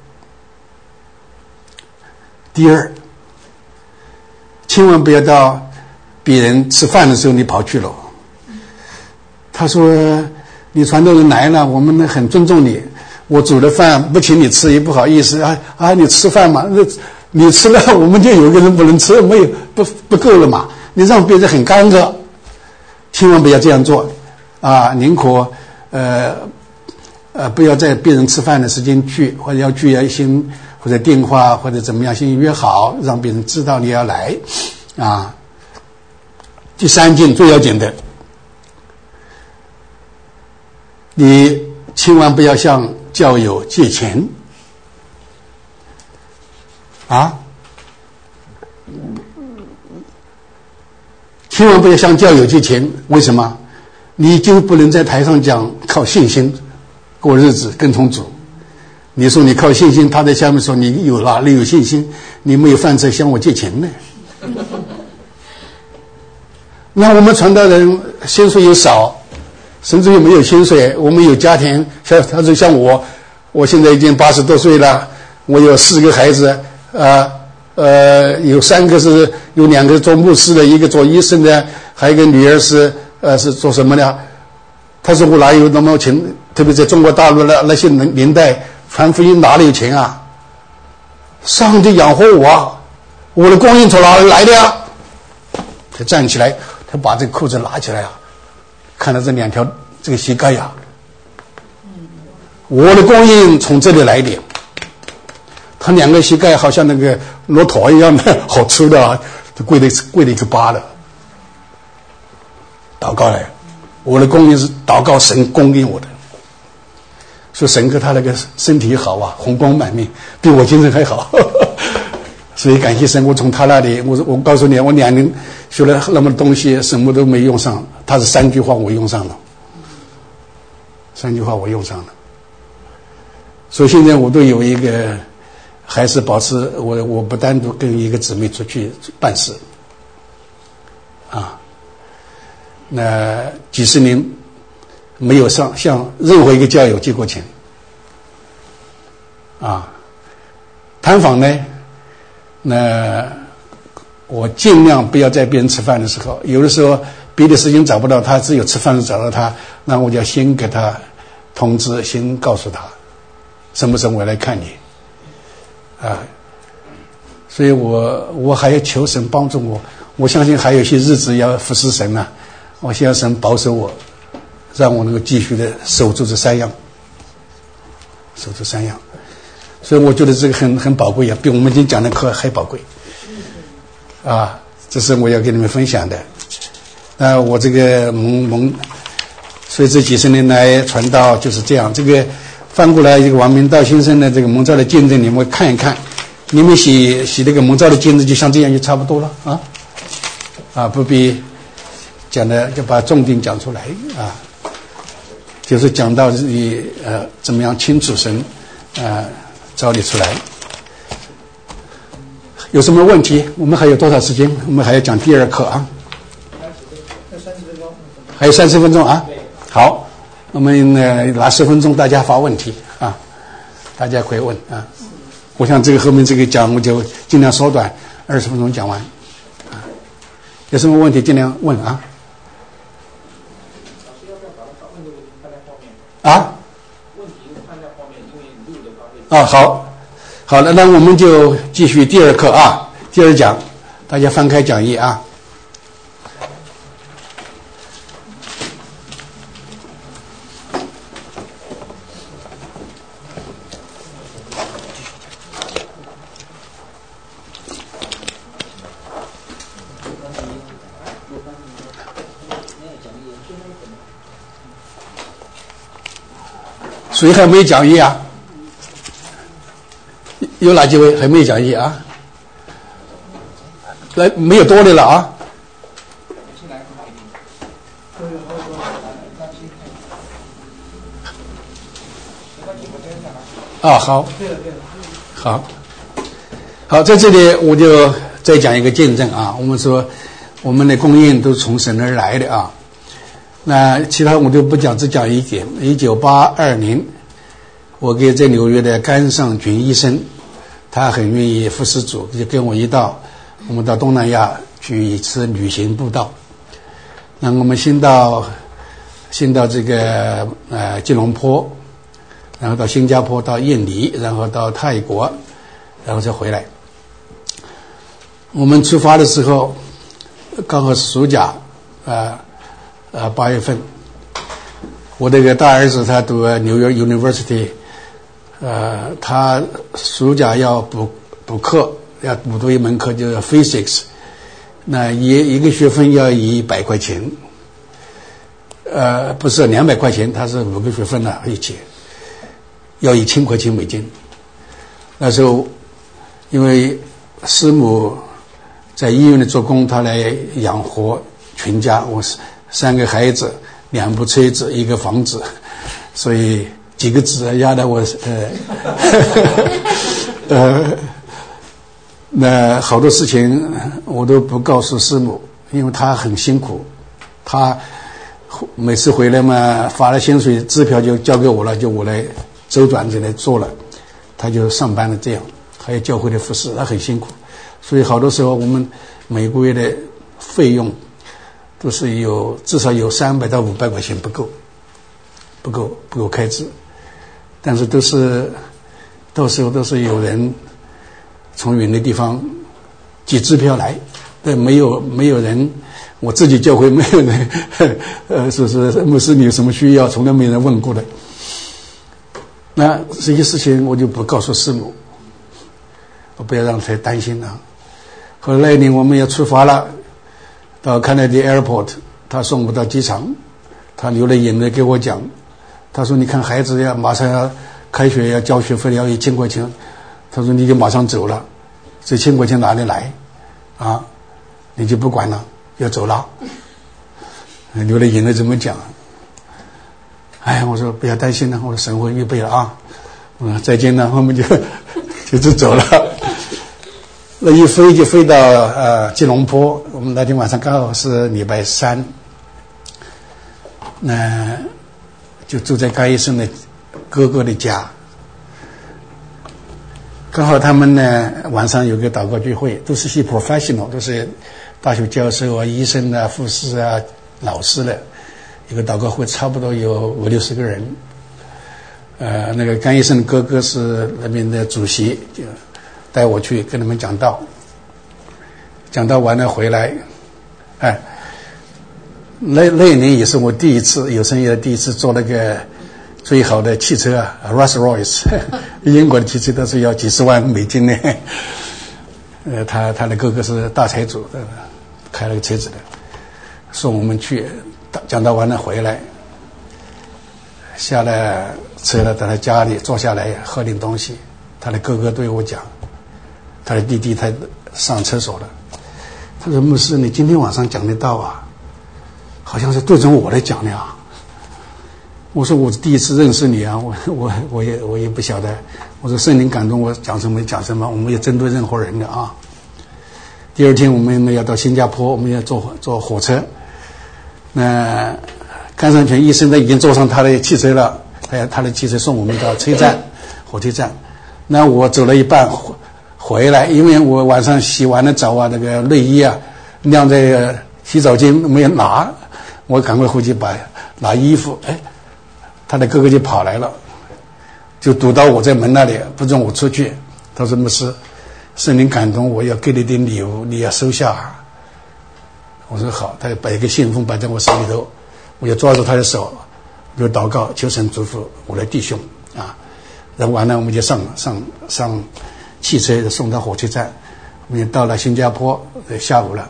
第二，千万不要到别人吃饭的时候你跑去了。他说你传道人来了，我们很尊重你，我煮的饭不请你吃也不好意思啊啊！你吃饭嘛，你吃了我们就有一个人不能吃，没有不不够了嘛，你让别人很尴尬，千万不要这样做啊！宁可呃呃，不要在别人吃饭的时间去，或者要去要先或者电话或者怎么样先约好，让别人知道你要来啊。第三件最要紧的，你千万不要向教友借钱啊！千万不要向教友借钱，为什么？你就不能在台上讲靠信心过日子跟从主。你说你靠信心，他在下面说你有哪里有信心？你没有饭吃，向我借钱呢？那我们传道人薪水又少，甚至又没有薪水，我们有家庭，像他说像我，我现在已经八十多岁了，我有四个孩子，呃呃，有三个是有两个做牧师的，一个做医生的，还有一个女儿是呃是做什么的？他说我哪有那么钱？特别在中国大陆那那些年代传福音哪里有钱啊？上帝养活我啊，我的供应从哪里来的呀？他站起来，他把这个裤子拿起来啊，看到这两条这个膝盖呀、啊，我的供应从这里来的。他两个膝盖好像那个骆驼一样的，好粗的啊，就跪了跪了一个疤的。祷告来，我的供应是祷告神供应我的。说神哥他那个身体好啊，红光满面，比我精神还好。所以感谢神，我从他那里，我我告诉你，我两年学了那么多东西，什么都没用上，他是三句话我用上了，三句话我用上了。所以现在我都有一个，还是保持我我不单独跟一个姊妹出去办事，啊，那几十年没有上向任何一个教友借过钱，啊，探访呢？那我尽量不要在别人吃饭的时候，有的时候别的事情找不到他，只有吃饭时找到他，那我就要先给他通知，先告诉他什么时候我来看你啊。所以我我还要求神帮助我，我相信还有一些日子要服侍神啊，我希望神保守我，让我能够继续的守住这三样，守住三样。所以我觉得这个很很宝贵啊，比我们今天讲的课还宝贵啊！这是我要跟你们分享的。那我这个蒙蒙，所以这几十年来传道就是这样。这个翻过来这个王明道先生的这个蒙召的见证，你们看一看，你们写写这个蒙召的见证，就像这样就差不多了啊啊，不必讲的就把重点讲出来啊，就是讲到自己呃怎么样清楚神呃。招你出来，有什么问题？我们还有多少时间？我们还要讲第二课啊？还有三十分钟啊？好，我们呃拿十分钟，大家发问题啊，大家可以问啊。我想这个后面这个讲我就尽量缩短，二十分钟讲完啊。有什么问题尽量问啊？啊？啊，好，好了，那我们就继续第二课啊，第二讲，大家翻开讲义啊。谁还没讲义啊？有哪几位还没讲义啊？来，没有多的了啊。啊，好，好，好，在这里我就再讲一个见证啊。我们说我们的供应都从神而来的啊。那其他我就不讲，只讲一点。一九八二年，我给在纽约的甘尚群医生，他很愿意服侍主，就跟我一道，我们到东南亚去一次旅行布道。那我们先到先到这个呃吉隆坡，然后到新加坡，到印尼，然后到泰国，然后再回来。我们出发的时候刚好是暑假，呃呃八月份， 我这个大儿子他读纽约 University， 呃，他暑假要补补课，要补读一门课叫 Physics， 那一一个学分要一百块钱，呃，不是两百块钱，他是五个学分呢一起，要一千块钱美金。那时候因为师母在医院里做工，他来养活全家，我三个孩子，两部车子，一个房子，所以几个字压得我呃呃，那好多事情我都不告诉师母，因为她很辛苦，她每次回来嘛，发了薪水支票就交给我了，就我来周转着来做了，她就上班了，这样还有教会的服侍，她很辛苦，所以好多时候我们每个月的费用都是有至少有三百到五百块钱不够，不够不够开支，但是都是到时候都是有人从远的地方寄支票来，对，没有没有人，我自己教会没有人，呃，说是牧师你有什么需要，从来没有人问过的。那这些事情我就不告诉师母，我不要让他担心了。后来那一年我们要出发了。到 Kennedy Airport， 他送我到机场，他流了眼泪给我讲，他说你看孩子要马上要开学要交学费要一千块钱，他说你就马上走了，这千块钱哪里来啊？你就不管了，要走了，流了眼泪这么讲。哎，我说不要担心了，我说神会预备了啊，嗯，再见了，我们就就就走了。那一飞就飞到呃吉隆坡，我们那天晚上刚好是礼拜三，那就住在甘医生的哥哥的家，刚好他们呢晚上有个祷告聚会，都是些 professional， 都是大学教授啊、医生啊、护士啊、老师的一个祷告会，差不多有五六十个人。呃，那个甘医生的哥哥是那边的主席，就带我去跟他们讲道，讲道完了回来，哎，那那一年也是我第一次有生以来第一次坐那个最好的汽车啊 ，Rolls Royce， 英国的汽车都是要几十万美金呢。呃，他他的哥哥是大财主，呃、开了个车子的，送我们去讲道完了回来，下了车了，到他家里坐下来喝点东西，他的哥哥对我讲。他的弟弟他上厕所了，他说牧师你今天晚上讲的道啊好像是对准我来讲的啊。我说我第一次认识你啊，我我我也我也不晓得，我说圣灵感动我讲什么讲什么，我们也针对任何人的啊。第二天我们要到新加坡，我们要坐坐火车，那甘尚全医生他已经坐上他的汽车了，他他的汽车送我们到车站火车站，那我走了一半回来，因为我晚上洗完了澡啊，那个内衣啊晾在洗澡间没有拿，我赶快回去把拿衣服，哎，他的哥哥就跑来了，就堵到我在门那里，不准我出去。他说牧师，圣灵感动我要给你点礼物，你要收下。我说好，他就把一个信封摆在我手里头，我就抓住他的手，就祷告求神祝福我的弟兄啊。然后完了我们就上上上汽车送到火车站，我们到了新加坡，下午了。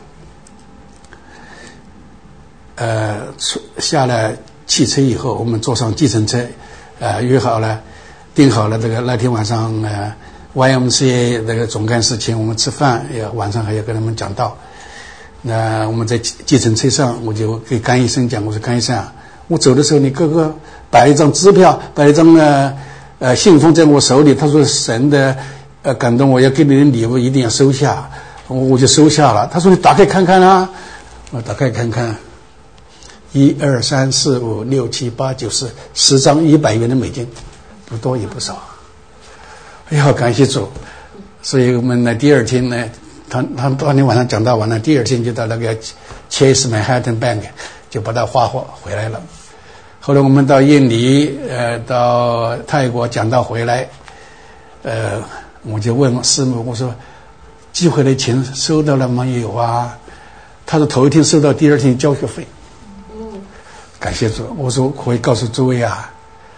呃，下了汽车以后，我们坐上计程车，呃，约好了，订好了这个那天晚上呃 Y M C A 那个总干事请我们吃饭，要晚上还要跟他们讲道。那我们在计程车上，我就给甘医生讲，我说甘医生啊，我走的时候你哥哥摆一张支票，摆一张呃呃信封在我手里，他说神的呃感动我要给你的礼物一定要收下，我就收下了。他说你打开看看啊，我打开看看，一二三四五六七八九十十张一百元的美金，不多也不少。哎呀，感谢主！所以我们呢第二天呢，他他当天晚上讲到完了，第二天就到那个 Chase Manhattan Bank 就把它花花回来了。后来我们到印尼，呃，到泰国讲到回来，呃，我就问师母，我说寄回来钱收到了吗？有啊。他说头一天收到，第二天交学费。 感谢主。我说我会告诉诸位啊，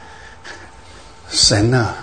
神啊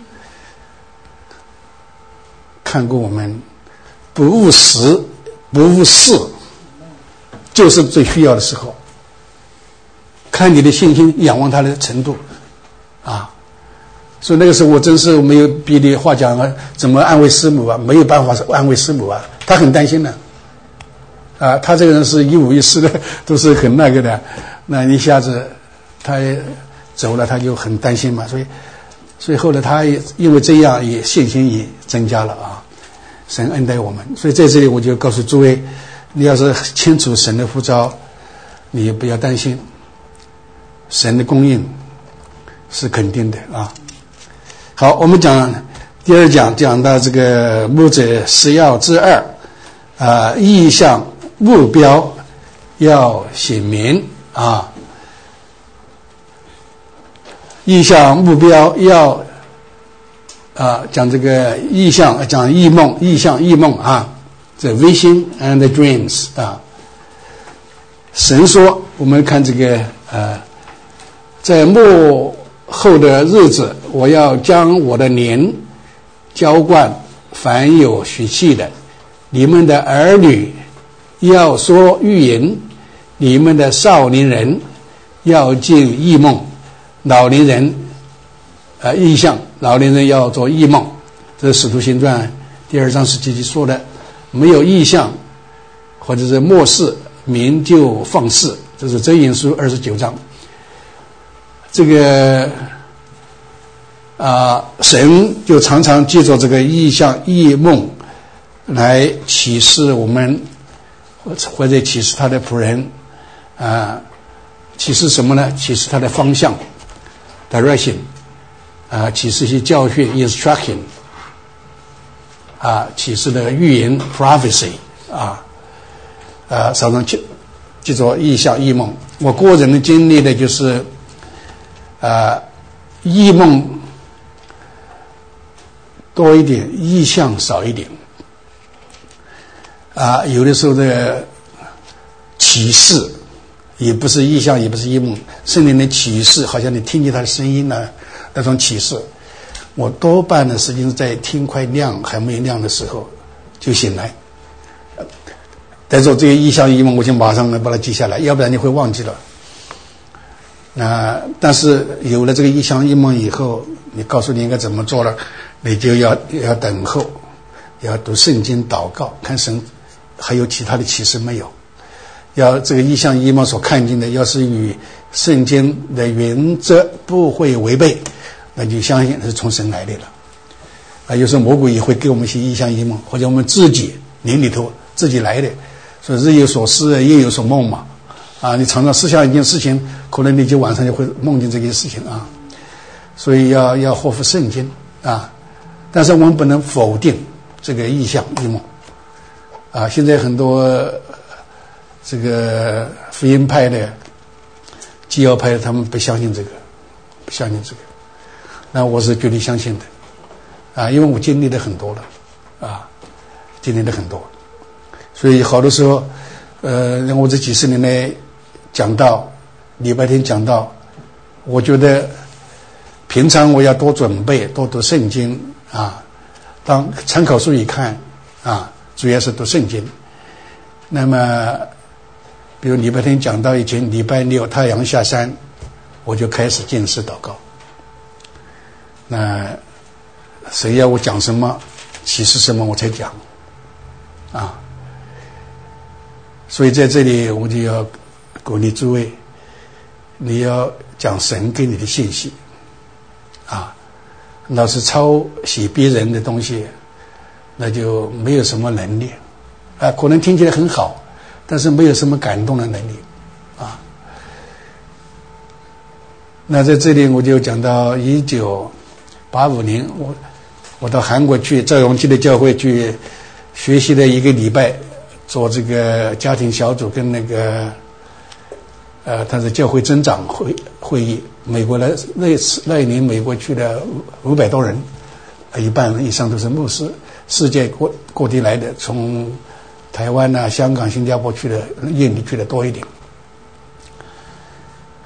看过我们不务实不务事，就是最需要的时候，看你的信心，仰望他的程度啊。所以那个时候我真是没有别的话讲啊，怎么安慰师母啊？没有办法安慰师母啊，他很担心的啊。他这个人是一五一十的，都是很那个的。那一下子他走了，他就很担心嘛。所以，所以后来他也因为这样，也信心也增加了啊。神恩待我们，所以在这里我就告诉诸位，你要是清楚神的呼召，你不要担心，神的供应是肯定的啊。好，我们讲第二讲，讲到这个牧者十要之二啊，意向目标要显明啊，意向目标要啊，讲这个意向，讲异梦，意向异梦啊，这 vision and dreams 啊。神说，我们看这个呃，在末后的日子，我要将我的灵浇灌凡有血气的，你们的儿女要说预言，你们的少年人要见异梦，老年人呃异象，老年人要做异梦。这是使徒行传第二章十七节说的，没有异象或者是末世，民就放肆。这是箴言书二十九章。这个啊、呃，神就常常借着这个异象异梦来启示我们，或者启示他的仆人啊、呃，启示什么呢？启示他的方向 direction 啊、呃，启示一些教训 instruction 啊，启示的预言 prophecy 啊，呃，常常记记着异象异梦。我个人的经历的就是啊，异梦多一点，异象少一点啊。有的时候的启示也不是异象，也不是异梦，圣灵的启示好像你听见他的声音呢，那种启示，我多半的时间是在天快亮还没亮的时候就醒来。但是这个异象异梦我就马上能把它记下来，要不然你会忘记了。那但是有了这个异象异梦以后，你告诉你应该怎么做了，你就要要等候，要读圣经祷告，看神还有其他的启示没有。要这个异象异梦所看见的，要是与圣经的原则不会违背，那就相信是从神来的了。啊，有时候魔鬼也会给我们一些异象异梦，或者我们自己灵里头自己来的，所以日有所思夜有所梦嘛。啊，你常常思想一件事情，可能你就晚上就会梦见这件事情啊。所以要要活服圣经啊，但是我们不能否定这个异象异梦啊。现在很多这个福音派的、基要派的，他们不相信这个，不相信这个。那我是绝对相信的啊，因为我经历的很多了啊，经历的很多，所以好多时候，呃，让我这几十年来讲道，礼拜天讲道，我觉得平常我要多准备，多读圣经啊，当参考书一看啊，主要是读圣经。那么比如礼拜天讲道以前，礼拜六太阳下山，我就开始进食祷告。那谁要我讲什么，启示什么，我才讲啊。所以在这里我就要鼓励诸位，你要讲神给你的信息啊，老是抄袭别人的东西，那就没有什么能力啊，可能听起来很好，但是没有什么感动的能力啊。那在这里我就讲到一九八五年，我我到韩国去赵永基的教会去学习了一个礼拜，做这个家庭小组跟那个呃他的教会增长会会议。美国的那次那一年美国去了五百多人，一半以上都是牧师，世界各各地来的，从台湾啊、香港、新加坡去的，印尼去的多一点。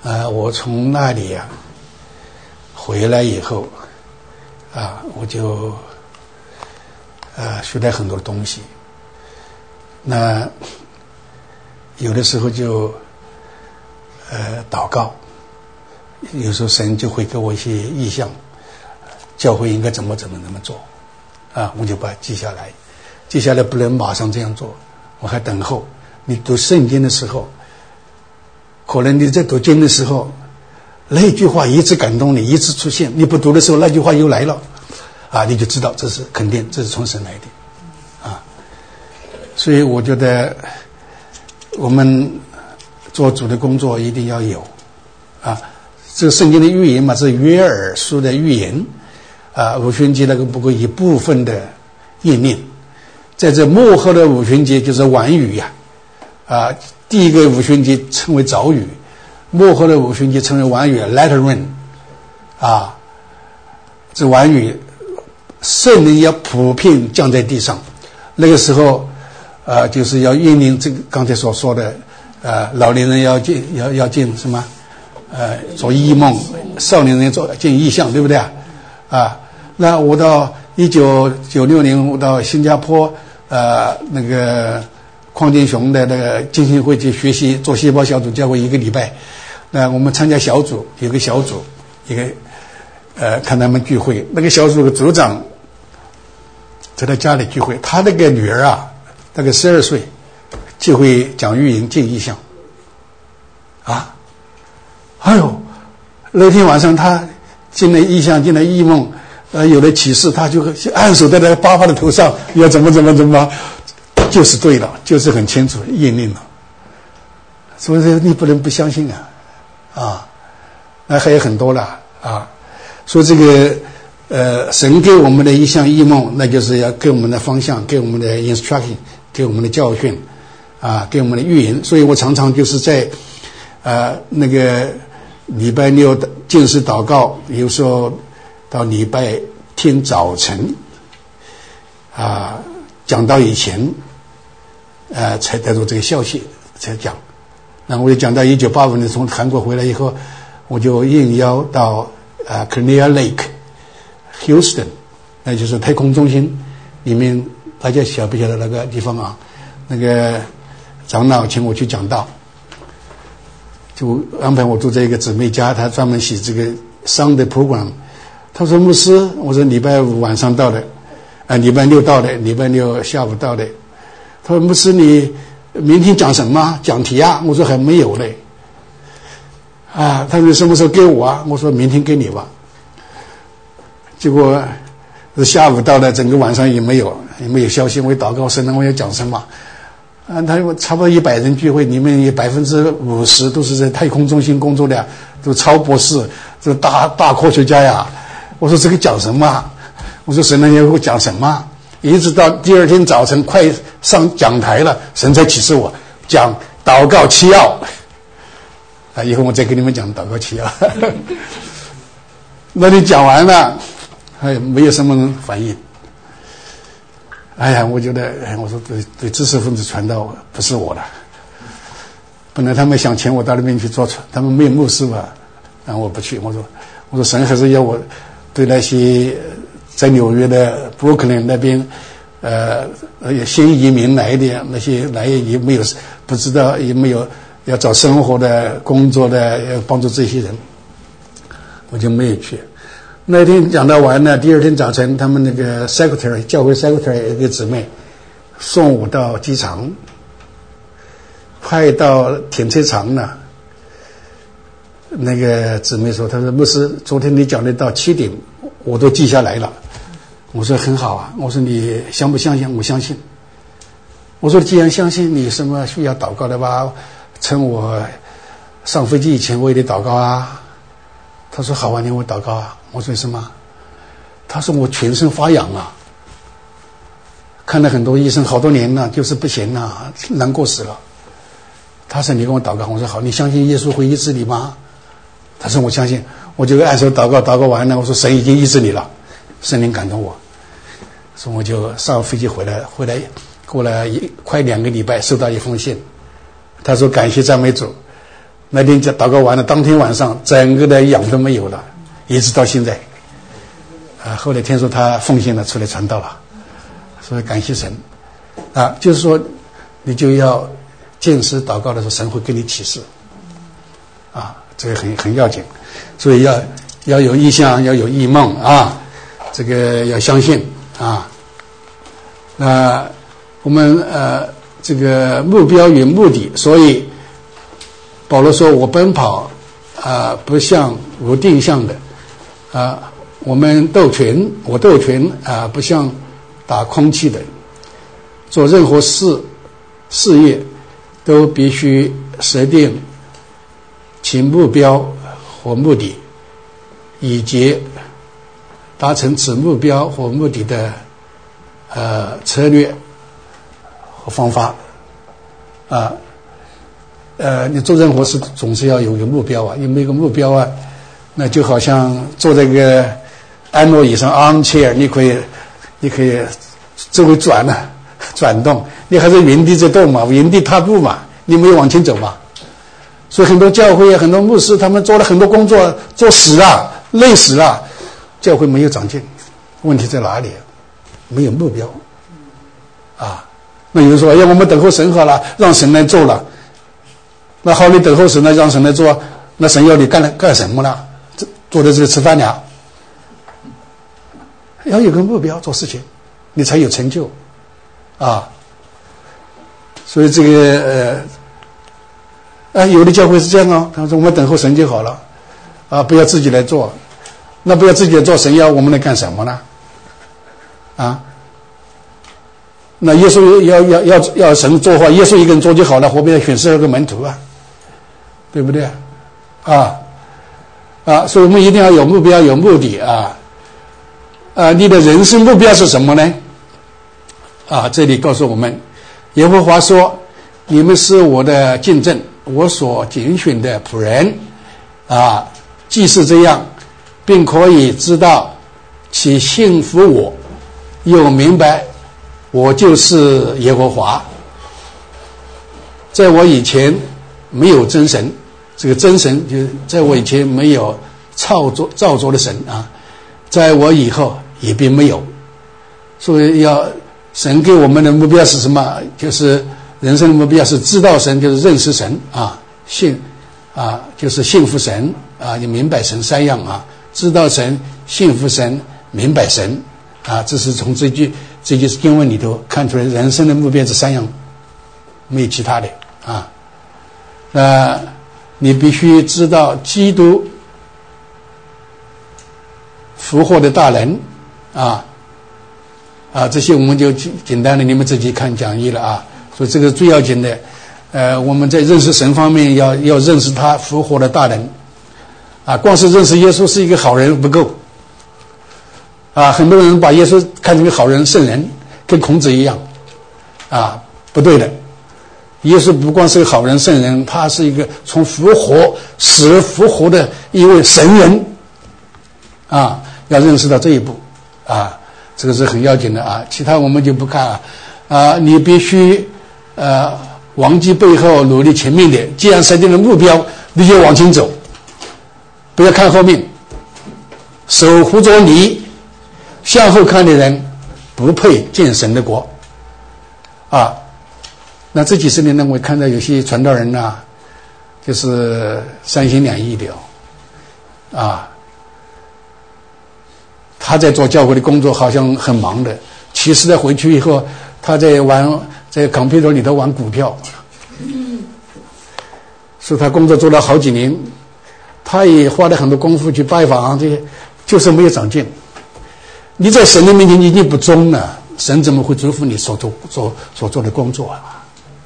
呃，我从那里啊回来以后啊，我就呃学了很多东西。那有的时候就呃祷告，有时候神就会给我一些意向，教会应该怎么怎么怎么做啊，我就把它记下来。记下来不能马上这样做，我还等候。你读圣经的时候，可能你在读经的时候，那句话一直感动你，一直出现，你不读的时候那句话又来了啊，你就知道这是肯定这是从神来的啊。所以我觉得我们做主的工作一定要有啊。这个圣经的预言嘛，是约珥书的预言啊，五旬节那个不过一部分的应验。在这末后的五旬节就是晚雨呀、啊，啊，第一个五旬节称为早雨，末后的五旬节称为晚雨 latter rain， 啊，这晚雨圣灵要普遍降在地上，那个时候，呃，就是要应验这个刚才所说的，呃，老年人要见要要见什么，呃，做异梦，少年人做见异象，对不对啊？啊，那我到一九九六年我到新加坡。呃，那个邝建雄的那个浸信会去学习做细胞小组，教会一个礼拜。那我们参加小组，有个小组，一个呃看他们聚会。那个小组的组长在他家里聚会，他那个女儿啊，大概十二岁，就会讲预言见异象。啊，哎呦，那天晚上他见了异象，见了异梦。呃，有了启示，他就按手在那个爸爸的头上，要怎么怎么怎么，就是对了，就是很清楚验证了。所以说你不能不相信啊，啊，那还有很多了啊。说这个呃，神给我们的一项异梦，那就是要给我们的方向，给我们的 instruction， 给我们的教训，啊，给我们的预言。所以我常常就是在呃那个礼拜六的禁食祷告，有时候。到礼拜天早晨啊，讲到以前呃才得到这个消息才讲。那我就讲到一九八五年从韩国回来以后，我就应邀到啊 Clear Lake Houston， 那就是太空中心里面，大家晓不晓得那个地方啊？那个长老请我去讲道，就安排我住在一个姊妹家，他专门写这个 Sunday program。他说牧师，我说礼拜五晚上到的，啊，礼拜六到的，礼拜六下午到的。他说牧师，你明天讲什么讲题啊？我说还没有嘞。啊，他说什么时候给我啊？我说明天给你吧。结果下午到的，整个晚上也没有，也没有消息。我祷告神，我要讲什么？啊，他说差不多一百人聚会，里面有百分之五十都是在太空中心工作的，都超博士，这大大科学家呀。我说这个讲什么？我说神能给我讲什么？一直到第二天早晨快上讲台了，神才启示我讲祷告七要。啊，以后我再跟你们讲祷告七要。那你讲完了，哎，没有什么人反应。哎呀，我觉得，哎，我说对对，知识分子传道不是我的。本来他们想请我到那边去做，他们没有牧师嘛，然后我不去。我说，我说神还是要我。对那些在纽约的 Brooklyn 那边，呃，新移民来的那些来也没有不知道也没有要找生活的工作的要帮助这些人，我就没有去。那天讲到完了，第二天早晨他们那个 secretary 教会 secretary 一个姊妹送我到机场，快到停车场了。那个姊妹说，她说牧师，昨天你讲的到七点我都记下来了。我说很好啊，我说你相不相信？我相信。我说既然相信，你什么需要祷告的吧？趁我上飞机以前我也得祷告啊。她说好啊，你我祷告啊。我说什么？她说我全身发痒啊，看了很多医生好多年了，就是不行啊，难过死了。她说你跟我祷告。我说好，你相信耶稣会医治你吗？他说我相信。我就按手祷告，祷告完了，我说神已经医治你了，圣灵感动我，所以我就上飞机回来，回来过了一快两个礼拜，收到一封信，他说感谢赞美主， 那天祷告完了，当天晚上整个的痒都没有了，一直到现在。啊，后来听说他奉献了出来传道了，所以感谢神。啊，就是说你就要见识祷告的时候，神会给你启示。啊，这个很很要紧，所以要要有意向，要有异梦啊，这个要相信啊。那我们呃这个目标与目的，所以保罗说我奔跑啊、呃、不像无定向的啊、呃，我们斗拳我斗拳啊、呃、不像打空气的，做任何事事业都必须设定其目标或目的，以及达成此目标或目的的呃策略和方法啊。呃，你做任何事总是要有一个目标啊，有没有一个目标啊，那就好像坐在一个按摩椅上 armchair， 你可以你可以周围转了、啊、转动，你还是原地在动嘛，原地踏步嘛，你没有往前走嘛。所以很多教会很多牧师他们做了很多工作，做死了，累死了，教会没有长进。问题在哪里？没有目标啊。那有人说，哎呀，我们等候神好了，让神来做了。那好，你等候神呢，让神来做，那神要你干干什么了？坐在这里吃饭了？要有个目标做事情，你才有成就啊。所以这个呃。啊，有的教会是这样啊，他说我们等候神就好了，啊，不要自己来做，那不要自己来做，神要我们来干什么呢？啊，那耶稣要要要要神做的话，耶稣一个人做就好了，何必要选十二个门徒啊？对不对？啊啊，所以我们一定要有目标，有目的啊啊，你的人生目标是什么呢？啊，这里告诉我们，耶和华说：“你们是我的见证。”我所拣选的仆人啊，既是这样，并可以知道其信服我，又明白我就是耶和华。在我以前没有真神，这个真神就是在我以前没有造作造作的神啊，在我以后也并没有。所以要神给我们的目标是什么？就是人生的目标是知道神，就是认识神啊，信啊，就是信服神啊，你明白神三样啊，知道神、信服神、明白神啊，这是从这句这句经文里头看出来，人生的目标是三样，没有其他的啊。那你必须知道基督复活的大能啊啊，这些我们就简单的你们自己看讲义了啊。所以这个最要紧的，呃，我们在认识神方面要要认识他复活的大能，啊，光是认识耶稣是一个好人不够，啊，很多人把耶稣看成一个好人、圣人，跟孔子一样，啊，不对的，耶稣不光是个好人、圣人，他是一个从复活死而复活的一位神人，啊，要认识到这一步，啊，这个是很要紧的啊，其他我们就不看啊，啊，你必须。呃，忘记背后，努力前面的。既然设定了目标，你就往前走，不要看后面。守护着你，向后看的人不配见神的国。啊，那这几十年呢，我看到有些传道人呐、啊，就是三心两意的哦。啊，他在做教会的工作，好像很忙的，其实呢，回去以后他在玩。在 computer 里头玩股票，所以他工作做了好几年，他也花了很多功夫去拜访这些，就是没有长进。你在神的面前已经不忠了，神怎么会祝福你所做所所做的工作啊？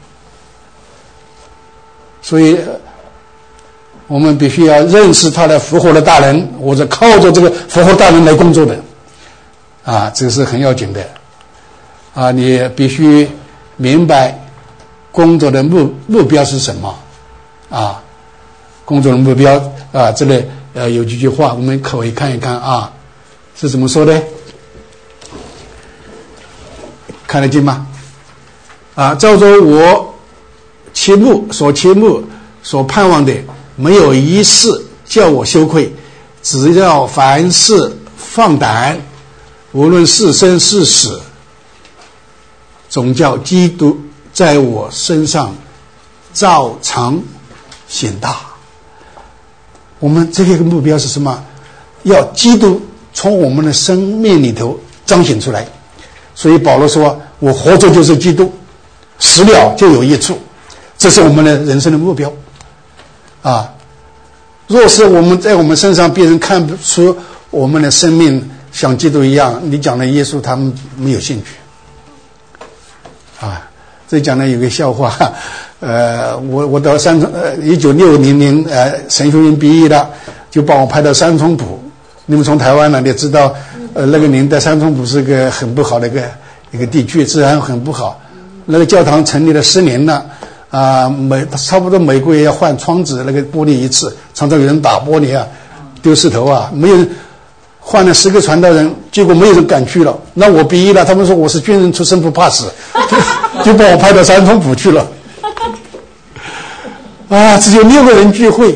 所以我们必须要认识他的复活的大能，或者靠着这个复活大能来工作的，啊，这个是很要紧的，啊，你必须。明白工作的目目标是什么啊？工作的目标啊，这里呃有几句话，我们可以看一看啊，是怎么说的？看得见吗？啊，照着我切慕所切慕所盼望的，没有一事叫我羞愧，只要凡事放胆，无论是生是死，总叫基督在我身上照常显大。我们这个目标是什么？要基督从我们的生命里头彰显出来。所以保罗说，我活着就是基督，死了就有益处。这是我们的人生的目标啊！若是我们在我们身上别人看不出我们的生命像基督一样，你讲的耶稣他们没有兴趣啊。这讲的有个笑话，呃，我我到三重，呃，一九六零年呃神学院毕业了，就把我派到三重埔。你们从台湾呢，你知道，呃，那个年代三重埔是个很不好的一个一个地区，治安很不好。那个教堂成立了十年了。啊，每差不多每个月要换窗子，那个玻璃一次，常常有人打玻璃啊，丢石头啊，没有人换了十个传道人，结果没有人敢去了。那我毕业了，他们说我是军人出身不怕死，就, 就把我派到三重埔去了。啊，只有六个人聚会。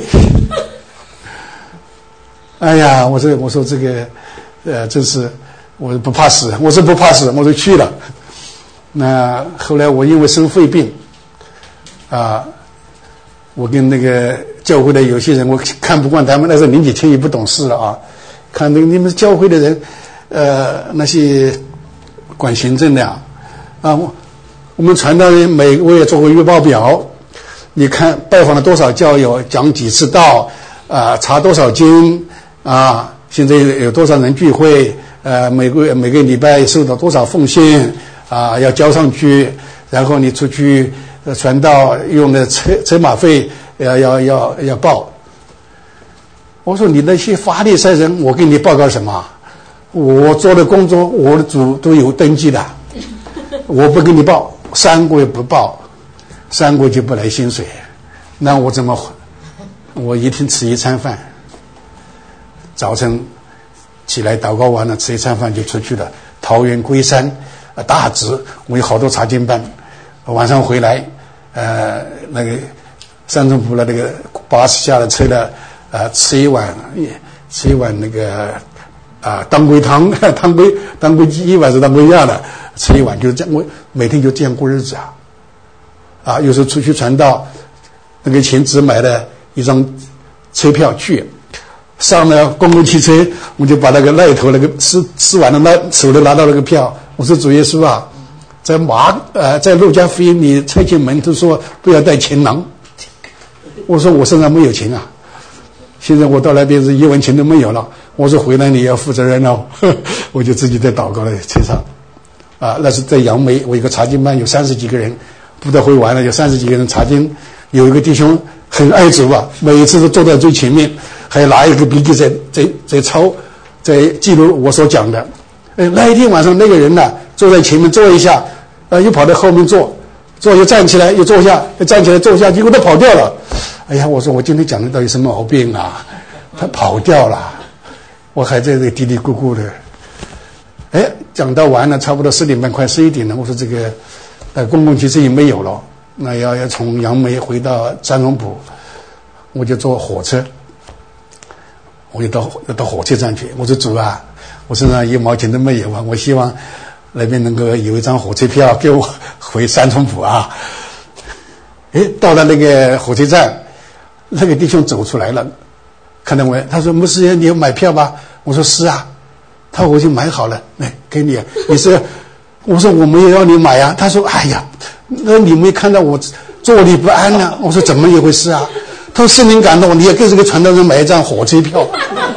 哎呀，我说我说这个，呃，真是我不怕死，我是不怕死，我就去了。那后来我因为生肺病。啊，我跟那个教会的有些人，我看不惯他们，那时候年纪轻也不懂事了啊。看那个你们教会的人，呃，那些管行政的啊，啊，我我们传道人每个月做个月报表，你看拜访了多少教友，讲几次道，啊，查多少经啊，现在有多少人聚会，呃，每个月每个礼拜收到多少奉献啊，要交上去，然后你出去。传道用的车车马费要要要要报。我说你那些法利赛人，我给你报告什么？我做的工作，我的主都有登记的，我不给你报，三个月不报，三个月就不来薪水，那我怎么？我一天吃一餐饭，早晨起来祷告完了吃一餐饭就出去了，桃园龟山啊大直，我有好多查经班，晚上回来。呃，那个三重埔的那个巴士下了车了，呃，吃一碗，吃一碗那个啊当归汤，当归当归鸡一碗是当归鸭的，吃一碗就是这样，我每天就这样过日子啊。啊，有时候出去传道，那个钱只买了一张车票去，上了公共汽车，我就把那个那头那个吃吃完了那手里拿到那个票，我说主耶稣啊。在马呃，在路加福音里，差遣门徒说不要带钱囊。我说我身上没有钱啊，现在我到那边是一文钱都没有了。我说回来你要负责任哦，我就自己在祷告的车上，啊，那是在杨梅，我一个查经班有三十几个人，布道会完了有三十几个人查经，有一个弟兄很爱主啊，每一次都坐在最前面，还拿一个笔记在在在抄，在记录我所讲的。哎，那一天晚上那个人呢、啊，坐在前面坐一下。呃，又跑到后面坐，坐又站起来，又坐下，又站起来坐下，结果他跑掉了。哎呀，我说我今天讲的到底什么毛病啊？他跑掉了，我还在这嘀嘀咕咕的。哎，讲到完了，差不多十点半，快十一点了。我说这个，呃，公共汽车也没有了，那要要从杨梅回到三重埔，我就坐火车，我就到到火车站去。我说主啊，我身上一毛钱都没有啊，我希望。那边能够有一张火车票给我回三重埔啊！哎，到了那个火车站，那个弟兄走出来了，看到我，他说：“牧师，你要买票吧？”我说：“是啊。”他说：“我已经买好了，来给你。”你是？我说：“我没有要你买呀。”他说：“哎呀，那你没看到我坐立不安呢？”我说：“怎么一回事啊？”他说：“圣灵感动，你也给这个传道人买一张火车票。”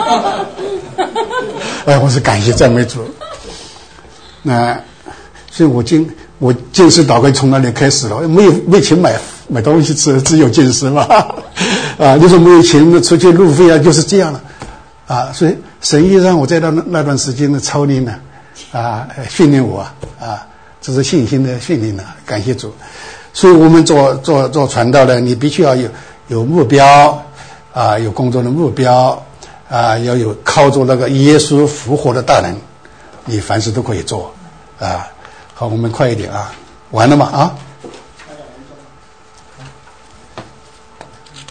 哎，我说感谢赞美主。那，所以我今我见识祷告从那里开始了，没有没钱买买东西吃，只有见识嘛，啊，就是没有钱出去路费啊，就是这样了，啊，所以神也让我在那那段时间的操练呢，啊，训练我啊，这是信心的训练呢，感谢主。所以我们做做做传道的，你必须要有有目标啊，有工作的目标啊，要有靠着那个耶稣复活的大能。你凡事都可以做，啊，好，我们快一点啊，完了吗？啊，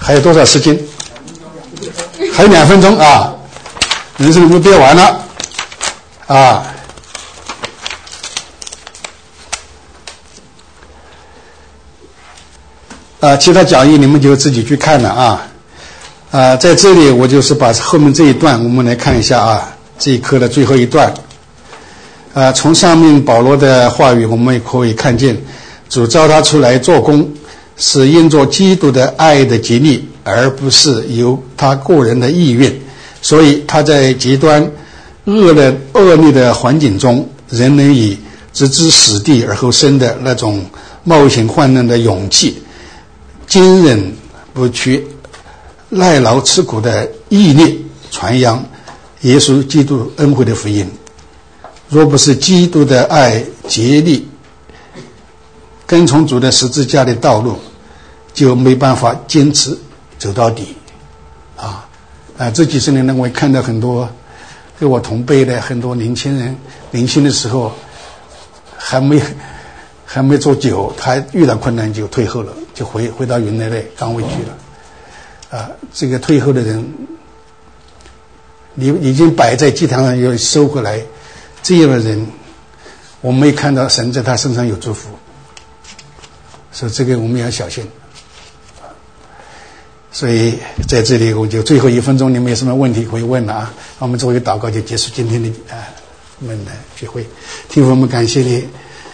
还有多少时间？还有两分钟啊！人生目标完了啊！啊，其他讲义你们就自己去看了啊。啊，在这里我就是把后面这一段我们来看一下啊，这一课的最后一段。啊，从上面保罗的话语我们也可以看见，主召他出来做工，是因着基督的爱的激励，而不是由他个人的意愿。所以他在极端恶的恶劣的环境中，仍能以置之死地而后生的那种冒险患难的勇气，坚忍不屈，耐劳吃苦的毅力，传扬耶稣基督恩惠的福音。若不是基督的爱竭力跟从主的十字架的道路，就没办法坚持走到底啊！啊，这几十年呢，我也看到很多跟我同辈的很多年轻人，年轻的时候还没还没做久，他遇到困难就退后了，就回回到原来的岗位去了。啊，这个退后的人，你已经摆在祭坛上又收回来，这样的人，我没看到神在他身上有祝福，所以这个我们要小心。所以在这里我就最后一分钟，你们有什么问题可以问了啊？我们做一个祷告就结束今天的啊我们的聚会。天父，我们感谢你，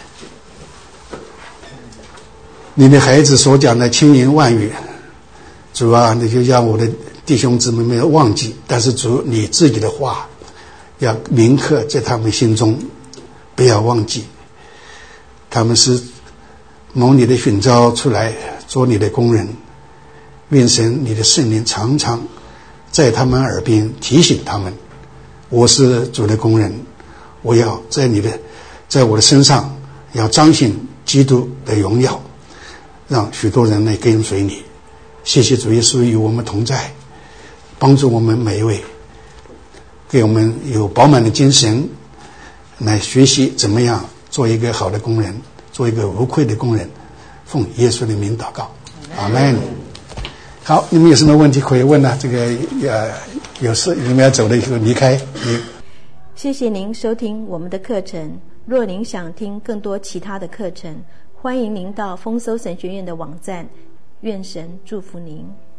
你的孩子所讲的千言万语，主啊，你就让我的弟兄姊妹没有忘记，但是主你自己的话要铭刻在他们心中，不要忘记，他们是蒙你的选召出来做你的工人。愿神你的圣灵常常在他们耳边提醒他们，我是主的工人，我要在你的在我的身上要彰显基督的荣耀，让许多人来跟随你。谢谢主耶稣与我们同在，帮助我们每一位，给我们有饱满的精神来学习怎么样做一个好的工人，做一个无愧的工人。奉耶稣的名祷告，阿们。好，你们有什么问题可以问呢？这个呃，有事你们要走的时候离开。 谢谢您收听我们的课程。若您想听更多其他的课程，欢迎您到丰收神学院的网站。愿神祝福您。